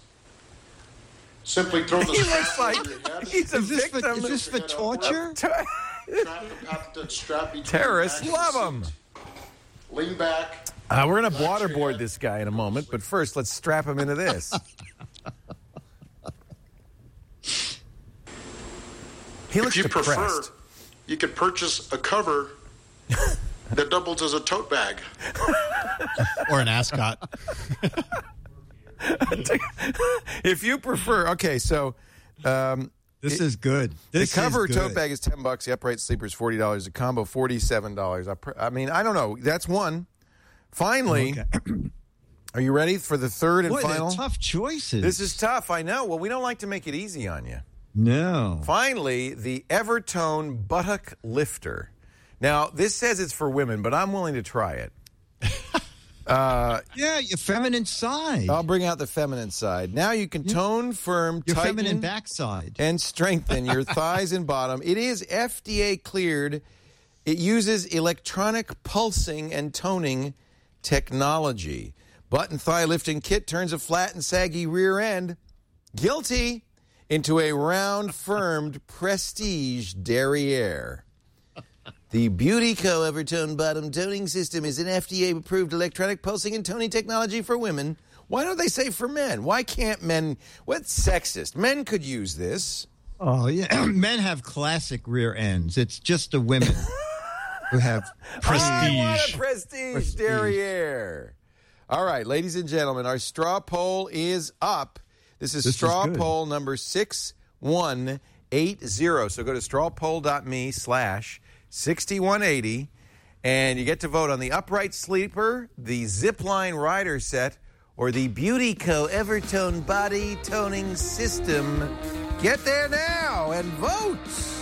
Simply throw the He strap looks like over your head. he's a Is this for, victim. is this for torture? Strap the patented strap between Terrorists your back love and him. seat. Lean back. Uh, we're going to waterboard this guy in a moment, but first, let's strap him into this. He looks if you depressed. prefer, you could purchase a cover that doubles as a tote bag. or an ascot. If you prefer, okay, so um, This it- is good. This the cover is tote good. bag is ten bucks. The Upright Sleeper is forty dollars. The combo forty-seven dollars. I, pr- I mean, I don't know. That's one. Finally, are you ready for the third and Boy, they're final? tough choices. This is tough. I know. Well, we don't like to make it easy on you. No. Finally, the Evertone Buttock Lifter. Now, this says it's for women, but I'm willing to try it. Uh, yeah, your feminine side. I'll bring out the feminine side. Now you can tone, firm, Your tighten, feminine backside. and strengthen your thighs and bottom. It is F D A cleared. It uses electronic pulsing and toning technology. Butt and thigh lifting kit turns a flat and saggy rear end, guilty, into a round, firmed prestige derriere. The Beautyco Evertone bottom toning system is an F D A-approved electronic pulsing and toning technology for women. Why don't they say for men? Why can't men? What's sexist? Men could use this. Oh, yeah. Men have classic rear ends. It's just the women who have prestige. I want a prestige, prestige derriere. All right, ladies and gentlemen, our straw poll is up. This is This straw is good. poll number six one eight zero. So go to strawpoll.me slash sixty-one eighty, and you get to vote on the upright sleeper, the Zipline rider set, or the Beautyco Evertone body toning system. Get there now and vote.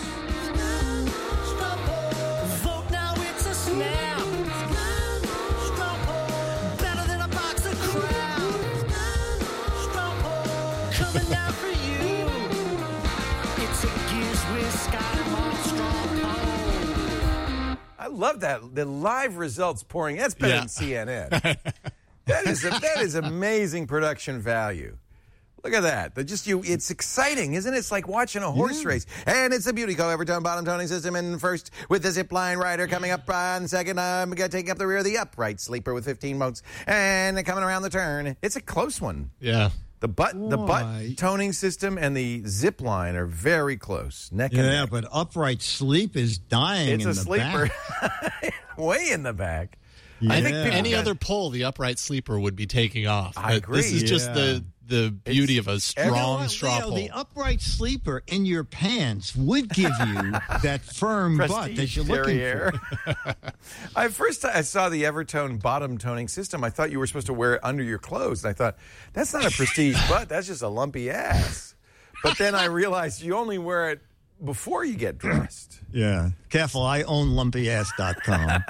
Vote now, it's a snap. Straw poll, better than a box of crap. Straw poll, coming down for you. It's a Gears with Scott Hall straw poll. I love that. The live results pouring. That's better Yeah. than C N N. that is a, that is amazing production value. Look at that. They're just you. It's exciting, isn't it? It's like watching a horse race. And it's the Beautyco Evertone bottom toning system in first with the Zipline rider coming up on second. I'm going to take up the rear of the upright sleeper with fifteen votes. And coming around the turn. It's a close one. Yeah. The butt, the butt toning system and the Zipline are very close. Neck and Yeah, neck. but upright sleep is dying It's in a the sleeper. back. Way in the back. I think Yeah. any other poll, the upright sleeper would be taking off. I But agree. This is just Yeah. the the beauty of a You know strong what, straw Leo, poll. the upright sleeper in your pants would give you that firm butt that you're looking derriere. for. I first I saw the Evertone bottom toning system. I thought you were supposed to wear it under your clothes, and I thought that's not a prestige butt. That's just a lumpy ass. But then I realized you only wear it before you get dressed. Yeah. Careful, I own lumpy ass dot com.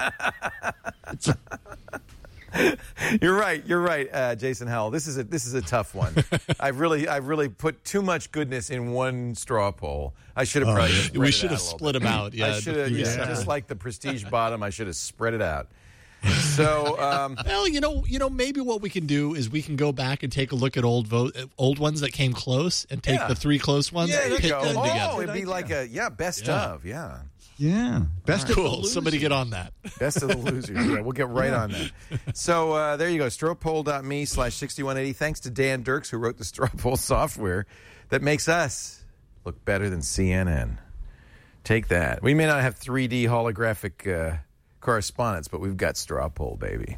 You're right. You're right, uh, Jason Howell. This is a this is a tough one. I've really I've really put too much goodness in one straw poll. I should have Oh, probably yeah. spread We it should out have a little split bit. them out. Yeah, I should have, yeah. yeah, just like the prestige bottom. I should have spread it out. So, um, Well, you know, you know, maybe what we can do is we can go back and take a look at old vote, old ones that came close, and take Yeah. the three close ones yeah, and there you pit go. them Oh, together. it'd be like a yeah, best Yeah. of yeah. Yeah. Best of the Cool. losers. Somebody get on that. Best of the losers. Yeah, we'll get right on that. So uh, there you go. Strawpoll.me slash 6180. Thanks to Dan Dirks, who wrote the straw poll software that makes us look better than C N N. Take that. We may not have three D holographic uh, correspondence, but we've got straw poll, baby.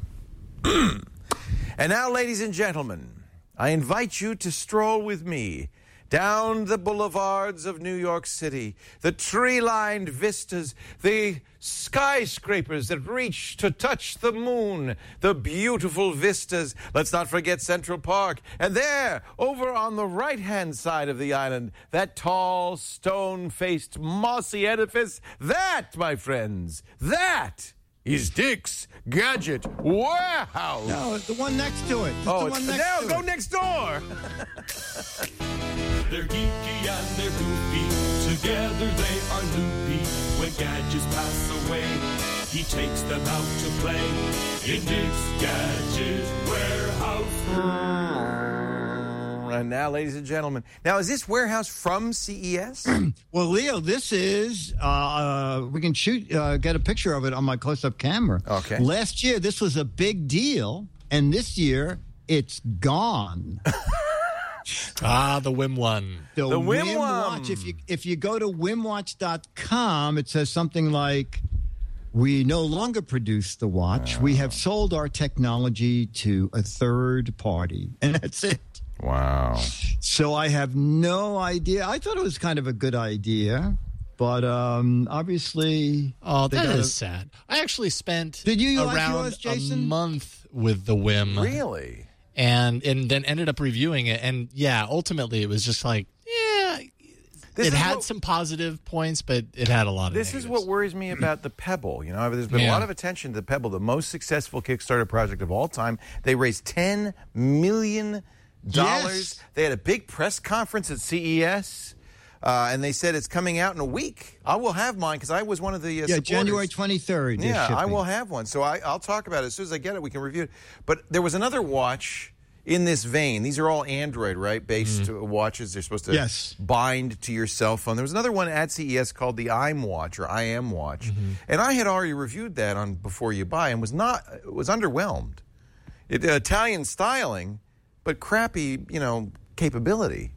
And now, ladies and gentlemen, I invite you to stroll with me down the boulevards of New York City, the tree-lined vistas, the skyscrapers that reach to touch the moon, the beautiful vistas. Let's not forget Central Park. And there, over on the right-hand side of the island, that tall, stone-faced, mossy edifice, that, my friends, that is Dick's Gadget Warehouse. No, the one next to it. It's Oh, the it's one next now to go it. next door. They're geeky and they're goofy. Together they are loopy. When gadgets pass away, he takes them out to play in Dick's Gadget Warehouse. And now, ladies and gentlemen, now is this warehouse from C E S? Well, Leo, this is, uh, uh, we can shoot, uh, get a picture of it on my close-up camera. Okay. Last year, this was a big deal, and this year, it's gone. Ah, the Wim one. The, The Wim Wim Wum. Watch. If you if you go to wim watch dot com, it says something like, "We no longer produce the watch. We have sold our technology to a third party," and that's it. Wow. So I have no idea. I thought it was kind of a good idea, but um, obviously, Oh, they that gotta- is sad. I actually spent Did you like around yours, a Jason? month with the Wim. Really? And and then ended up reviewing it. And yeah, ultimately it was just like, yeah, This it is had what- some positive points, but it had a lot of This is negatives. what worries me about the Pebble. You know, there's been a Yeah. lot of attention to the Pebble, the most successful Kickstarter project of all time. They raised ten million dollars. Yes. They had a big press conference at C E S, uh, and they said it's coming out in a week. I will have mine because I was one of the uh, yeah, supporters. January twenty-third. Yeah, I will have one. So I, I'll talk about it as soon as I get it. We can review it. But there was another watch in this vein. These are all Android, right? Based uh, watches. They're supposed to Yes. bind to your cell phone. There was another one at C E S called the I'm Watch or I Am Watch, and I had already reviewed that on Before You Buy and was not was underwhelmed. It, uh, Italian styling, but crappy, you know, capability.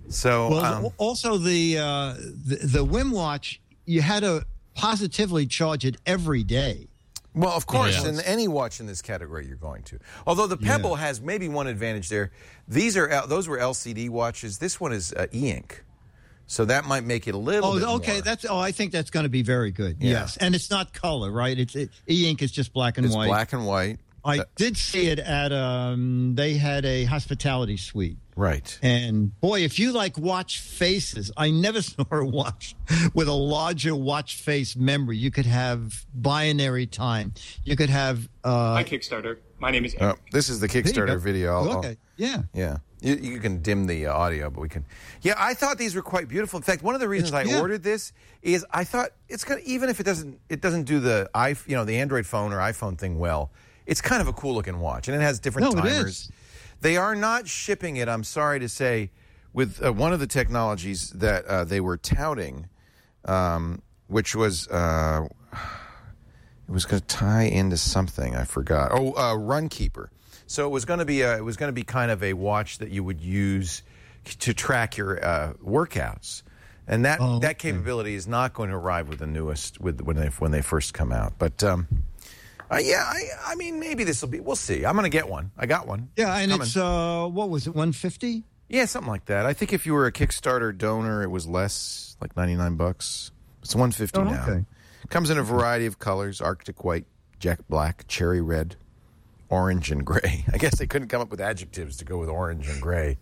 So Well, um, also the, uh, the the Wim watch, you had to positively charge it every day. Well, of course, Oh, yeah. in any watch in this category, you're going to. Although the Pebble Yeah. has maybe one advantage there. These are L- those were L C D watches. This one is uh, e-ink, so that might make it a little. Oh, bit okay. more. That's. Oh, I think that's going to be very good. Yeah. Yes, and it's not color, right? It's it, e-ink is just black and It's white. black and white. I Uh, did see it at. Um, they had a hospitality suite. Right. And boy, if you like watch faces, I never saw a watch with a larger watch face memory. You could have binary time. You could have. Uh, Hi, Kickstarter. My name is. Oh, this is the There you Kickstarter go. video. I'll- I'll- Okay. Yeah. Yeah. You, you can dim the uh, audio, but we can. Yeah, I thought these were quite beautiful. In fact, one of the reasons It's- I yeah. ordered this is I thought it's gonna, even if it doesn't, it doesn't do the i, you know, the Android phone or iPhone thing well. It's kind of a cool looking watch, and it has different No, it timers. is. They are not shipping it. I'm sorry to say, with uh, one of the technologies that uh, they were touting, um, which was. Uh, It was going to tie into something. I forgot. Oh, uh, Runkeeper. So it was going to be a, it was going to be kind of a watch that you would use to track your uh, workouts, and that Oh, that capability is not going to arrive with the newest with when they when they first come out. But um, uh, yeah, I, I mean maybe this will be. We'll see. I'm going to get one. I got one. Yeah, and Coming. it's uh, what was it, one fifty? Yeah, something like that. I think if you were a Kickstarter donor, it was less, like ninety-nine bucks. It's one fifty Oh, now. okay. Comes in a variety of colors: Arctic white, jet black, cherry red, orange, and gray. I guess they couldn't come up with adjectives to go with orange and gray.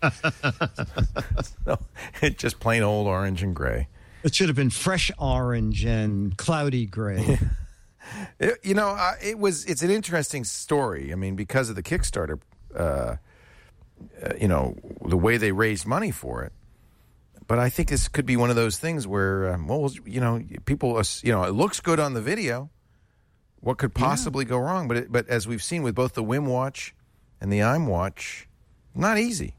No, it's just plain old orange and gray. It should have been fresh orange and cloudy gray. It- you know, uh, it was. It's an interesting story. I mean, because of the Kickstarter, uh, uh, you know, the way they raised money for it. But I think this could be one of those things where, um, well, you know, people, uh, you know, it looks good on the video. What could possibly go wrong? But it, but as we've seen with both the Wim watch and the I'm watch, not easy.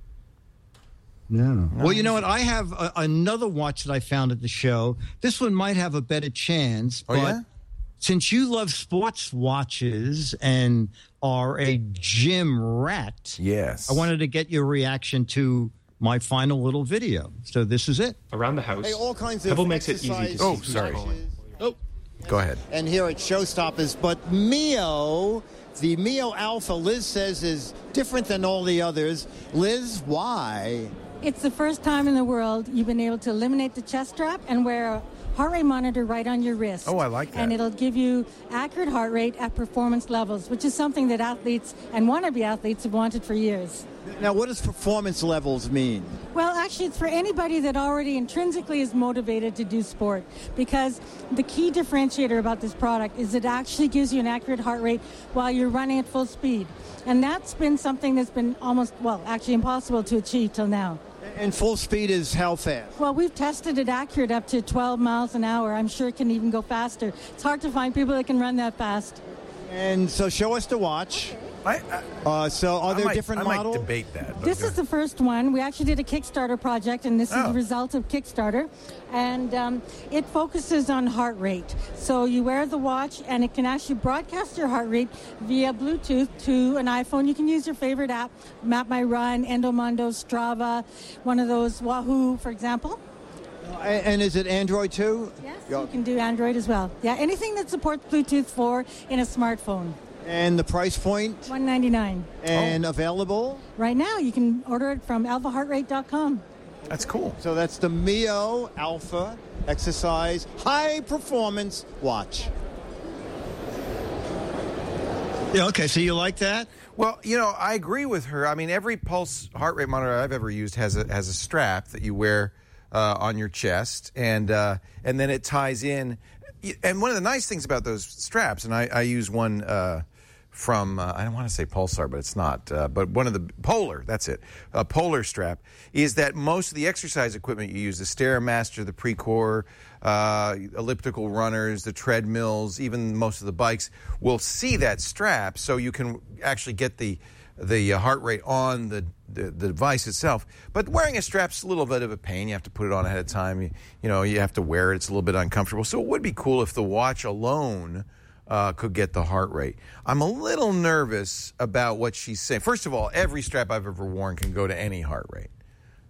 No. Well, you know what? I have a, another watch that I found at the show. This one might have a better chance, Oh, but yeah? since you love sports watches and are a gym rat, yes, I wanted to get your reaction to my final little video. So this is it. Around the house. Hey, all kinds of Pebble makes it easy to exercise see Oh, who's sorry. calling. Oh. Go ahead. And here at Showstoppers, but Mio, the Mio Alpha, Liz says is different than all the others. Liz, why? It's the first time in the world you've been able to eliminate the chest strap and wear a heart rate monitor right on your wrist. Oh, I like that. And it'll give you accurate heart rate at performance levels, which is something that athletes and wannabe athletes have wanted for years. Now, what does performance levels mean? Well, actually, it's for anybody that already intrinsically is motivated to do sport, because the key differentiator about this product is it actually gives you an accurate heart rate while you're running at full speed. And that's been something that's been almost, well, actually impossible to achieve till now. And full speed is how fast? Well, we've tested it accurate up to twelve miles an hour. I'm sure it can even go faster. It's hard to find people that can run that fast. And so show us the watch. I, I, uh, so are I there might, different I models? might debate that. but This go is the first one. We actually did a Kickstarter project, and this is Oh. the result of Kickstarter. And um, it focuses on heart rate. So you wear the watch, and it can actually broadcast your heart rate via Bluetooth to an iPhone. You can use your favorite app, Map My Run, Endomondo, Strava, one of those, Wahoo, for example. And and is it Android too? Yes, you can do Android as well. Yeah, anything that supports Bluetooth four in a smartphone. And the price point? one ninety-nine. And available? Right now, you can order it from alpha heart rate dot com. That's cool. So that's the Mio Alpha Exercise High Performance Watch. Yeah, okay, so you like that? Well, you know, I agree with her. I mean, every pulse heart rate monitor I've ever used has a has a strap that you wear uh, on your chest, and uh, and then it ties in. And one of the nice things about those straps, and I, I use one uh, from uh, I don't want to say Pulsar, but it's not. Uh, but one of the Polar, that's it, a Polar strap, is that most of the exercise equipment you use, the Stairmaster, the Precor, uh, elliptical runners, the treadmills, even most of the bikes will see that strap, so you can actually get the the uh, heart rate on the, the the device itself. But wearing a strap's a little bit of a pain. You have to put it on ahead of time. You, you know, you have to wear it. It's a little bit uncomfortable. So it would be cool if the watch alone uh, could get the heart rate. I'm a little nervous about what she's saying. First of all, every strap I've ever worn can go to any heart rate.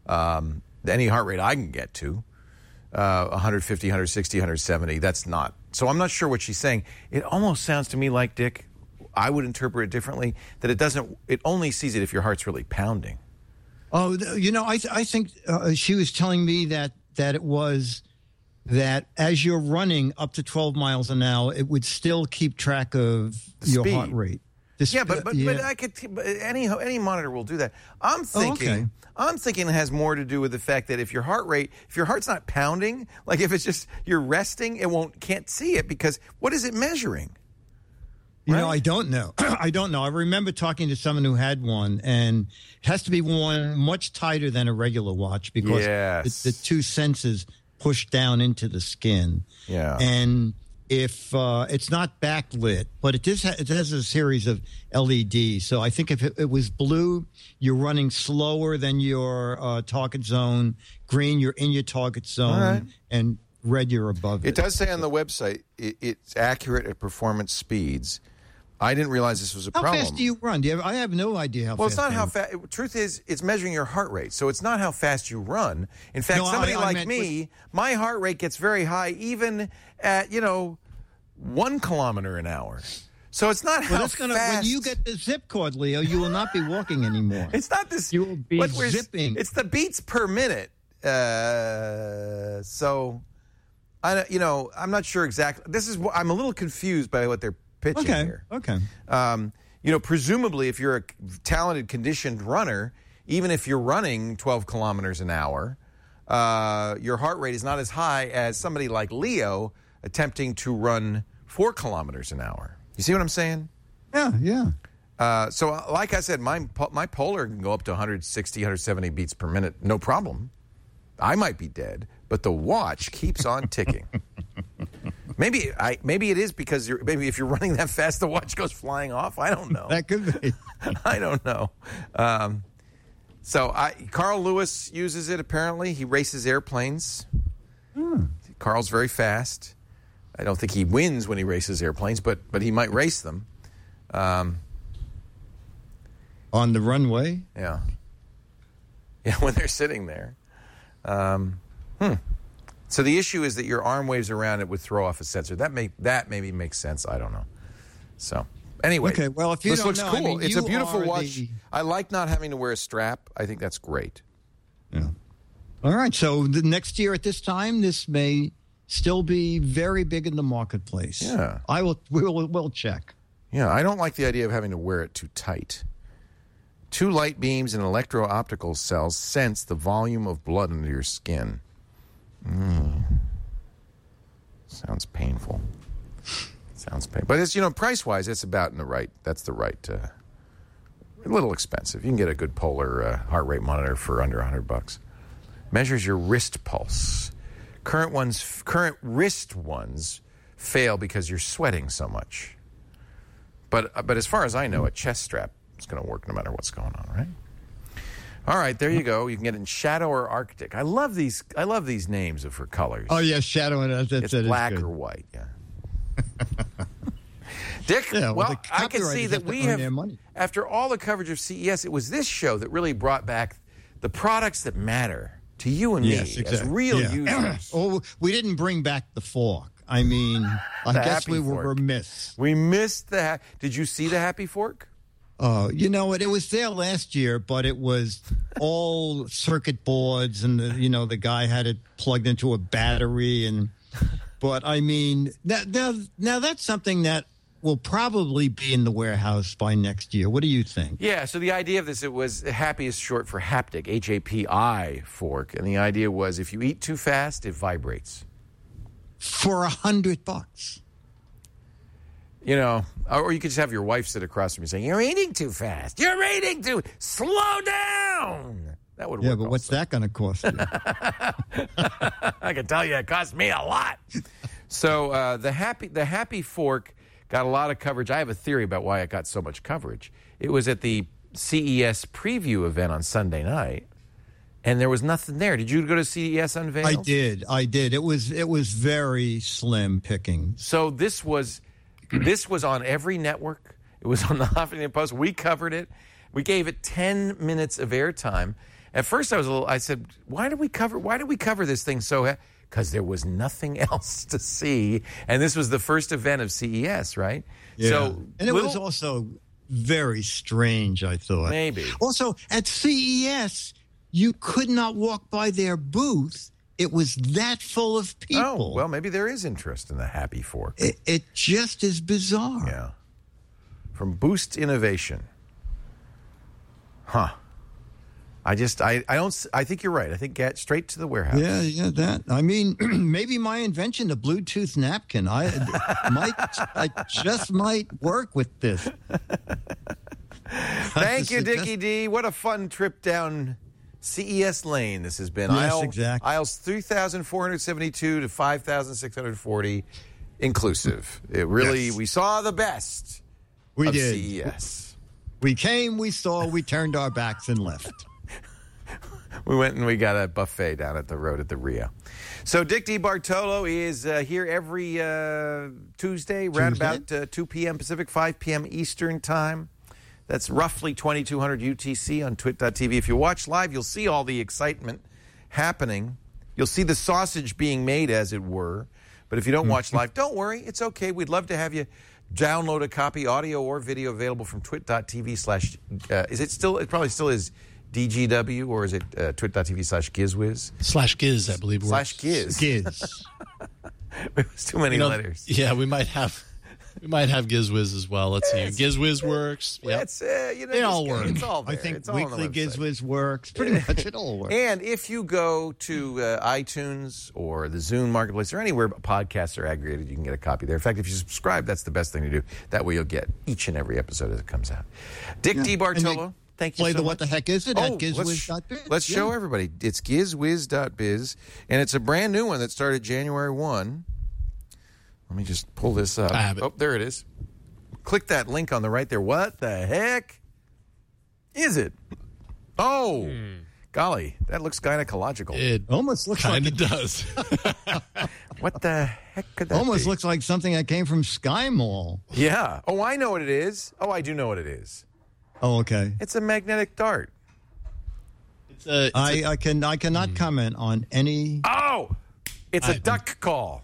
Um, any heart rate I can get to, uh, one fifty, one sixty, one seventy, that's not. So I'm not sure what she's saying. It almost sounds to me like, Dick, I would interpret it differently, that it doesn't, it only sees it if your heart's really pounding. Oh, you know, I th- I think uh, she was telling me that that it was that as you're running up to twelve miles an hour, it would still keep track of The your speed. heart rate. The Yeah, sp- but but, yeah. but I could but any any monitor will do that. I'm thinking Oh, okay. I'm thinking it has more to do with the fact that if your heart rate, if your heart's not pounding, like if it's just you're resting, it won't can't see it because what is it measuring? You know, I don't know. I don't know. I remember talking to someone who had one, and it has to be one much tighter than a regular watch because Yes. the, the two senses push down into the skin. Yeah. And if uh, it's not backlit, but it does ha- it has a series of L E Ds. So I think if it, it was blue, you're running slower than your uh, target zone. Green, you're in your target zone. All right. And red, you're above it. It does say on the website it, it's accurate at performance speeds. I didn't realize this was a How problem. fast do you run? Do you have, I have no idea how Well, fast it's not you how run. fast. Truth is, it's measuring your heart rate. So it's not how fast you run. In fact, No, I- somebody I like meant me, my heart rate gets very high even at, you know, one kilometer an hour. So it's not Well, how that's gonna, fast. when you get the zip cord, Leo, you will not be walking anymore. It's not this. You will be what we're- zipping. It's the beats per minute. Uh, so, I, don't- you know, I'm not sure exactly. This is. what- I'm a little confused by what they're pitching Okay. here. Okay. Um, you know, presumably, if you're a talented, conditioned runner, even if you're running twelve kilometers an hour, uh, your heart rate is not as high as somebody like Leo attempting to run four kilometers an hour. You see what I'm saying? Yeah, yeah. Uh, so, uh, like I said, my my polar can go up to one sixty, one seventy beats per minute, no problem. I might be dead, but the watch keeps on ticking. Maybe I maybe it is because you're maybe if you're running that fast, the watch goes flying off. I don't know. That could be. I don't know. Um, so I, Carl Lewis uses it. Apparently, he races airplanes. Hmm. Carl's very fast. I don't think he wins when he races airplanes, but but he might race them. Um, On the runway? Yeah. Yeah, when they're sitting there. Um, hmm. So the issue is that your arm waves around it would throw off a sensor. That may that maybe makes sense. I don't know. So anyway, Okay, well, if you this don't looks know, I cool. mean, It's a you beautiful are watch. the- I like not having to wear a strap. I think that's great. Yeah. All right. So the next year at this time, this may still be very big in the marketplace. Yeah. I will. We will. We'll check. Yeah, I don't like the idea of having to wear it too tight. Two light beams and electro-optical cells sense the volume of blood under your skin. Mm. Sounds painful. Sounds painful. But it's, you know, price-wise, it's about in the right, that's the right, uh, a little expensive. You can get a good polar uh, heart rate monitor for under one hundred bucks. Measures your wrist pulse. Current ones, current wrist ones fail because you're sweating so much. But but as far as I know, a chest strap is going to work no matter what's going on, right? All right, there you go. You can get it in Shadow or Arctic. I love these. I love these names for colors. Oh yeah, shadow and that, It's that is black good. or white. Yeah. Dick, Yeah, well, well, the I can see copywriters that have to we earn have, their money. after all the coverage of C E S, it was this show that really brought back the products that matter to you and Yes, me exactly. as real Yeah. users. Oh, we didn't bring back the fork. I mean, I The guess Happy we were Fork. remiss. We missed the. Ha- Did you see the Happy Fork? Uh, you know what? It was there last year, but it was all circuit boards, and the, you know the guy had it plugged into a battery. And but I mean, that, now now that's something that will probably be in the warehouse by next year. What do you think? Yeah, so the idea of this, it was Happy is short for haptic, H A P I fork. And the idea was if you eat too fast, it vibrates. For a hundred bucks. You know, or you could just have your wife sit across from you saying, "You're eating too fast. You're eating too. Slow down." That would Yeah, work. but what's that going to cost you? I can tell you, it cost me a lot. So uh, the happy the Happy Fork got a lot of coverage. I have a theory about why it got so much coverage. It was at the C E S preview event on Sunday night, and there was nothing there. Did you go to C E S unveil? I did. I did. It was it was very slim pickings. So this was this was on every network. It was on the Huffington Post. We covered it. We gave it ten minutes of airtime. At first, I was a little. I said, "Why did we cover? Why did we cover this thing so?" Because there was nothing else to see, and this was the first event of C E S, right? Yeah. So, and it little, was also very strange, I thought. Maybe. Also, at C E S, you could not walk by their booth. It was that full of people. Oh, well, maybe there is interest in the Happy Fork. It, it just is bizarre. Yeah. From Boost Innovation. Huh. I just, I, I don't, I think you're right. I think get straight to the warehouse. Yeah, yeah, that. I mean, maybe my invention, the Bluetooth napkin, I might, I just might work with this. Thank you, Dickie D. What a fun trip down C E S lane this has been. Yes, Aisle, exactly. Aisles three thousand four hundred seventy-two to five thousand six hundred forty inclusive. It really, Yes. we saw the best We of did. C E S. We came, we saw, we turned our backs and left. We went and we got a buffet down at the road at the Rio. So Dick DiBartolo is uh, here every uh, Tuesday, around about uh, two p.m. Pacific, five p.m. Eastern Time. That's roughly twenty-two hundred U T C on twit dot t v. If you watch live, you'll see all the excitement happening. You'll see the sausage being made, as it were. But if you don't watch live, don't worry. It's okay. We'd love to have you download a copy, audio or video, available from twit dot t v slash, uh, is it still, it probably still is D G W, or is it uh, twit dot t v slash GizWiz? Slash Giz, I believe. Slash Giz. Giz. It was too many You know, letters. Yeah, we might have we might have GizWiz as well. Let's see. Yes. GizWiz works. Yep. It's, uh, you know, They just all go- work. It's all there. I think it's all on the Weekly website. GizWiz works. Pretty much it all works. And if you go to uh, iTunes or the Zune Marketplace or anywhere podcasts are aggregated, you can get a copy there. In fact, if you subscribe, that's the best thing to do. That way you'll get each and every episode as it comes out. Dick Yeah. DiBartolo, And thank you play so the much. What the Heck Is It Oh, at let's, gizwiz dot biz. let's show everybody. It's gizwiz dot biz, and it's a brand new one that started January first. Let me just pull this up. I have it. Oh, there it is. Click that link on the right there. What the heck is it? Oh, golly, that looks gynecological. It almost looks kind like of does. What the heck could that Almost be? looks like something that came from Sky Mall. Yeah. Oh, I know what it is. Oh, I do know what it is. Oh, okay. It's a magnetic dart. It's a, it's I, a- I can I cannot comment on any. Oh, it's a I- duck call.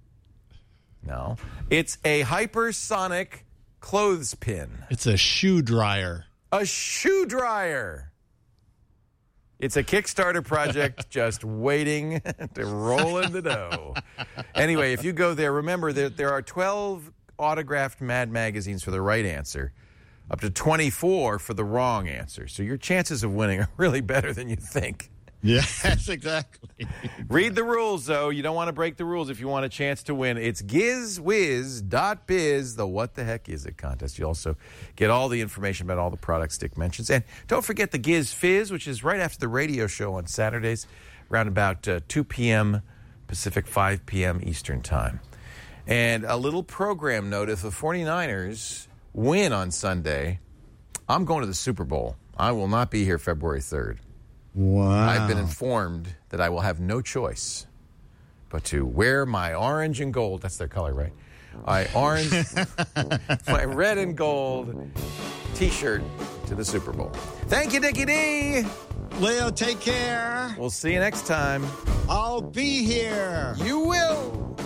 No, it's a hypersonic clothespin. it's a shoe dryer. A shoe dryer. It's a Kickstarter project just waiting to roll in the dough. Anyway, if you go there, remember that there are twelve autographed Mad magazines for the right answer, up to twenty-four for the wrong answer. So your chances of winning are really better than you think. Yes, exactly. Read the rules, though. You don't want to break the rules if you want a chance to win. It's gizwiz dot biz, the What the Heck Is It contest. You also get all the information about all the products Dick mentions. And don't forget the Giz Fizz, which is right after the radio show on Saturdays, around about uh, two p.m. Pacific, five p.m. Eastern Time. And a little program note, if the 49ers win on Sunday, I'm going to the Super Bowl. I will not be here February third. Wow. I've been informed that I will have no choice but to wear my orange and gold. That's their color, right? I orange, my red and gold T-shirt to the Super Bowl. Thank you, Dickie D. Leo, take care. We'll see you next time. I'll be here. You will.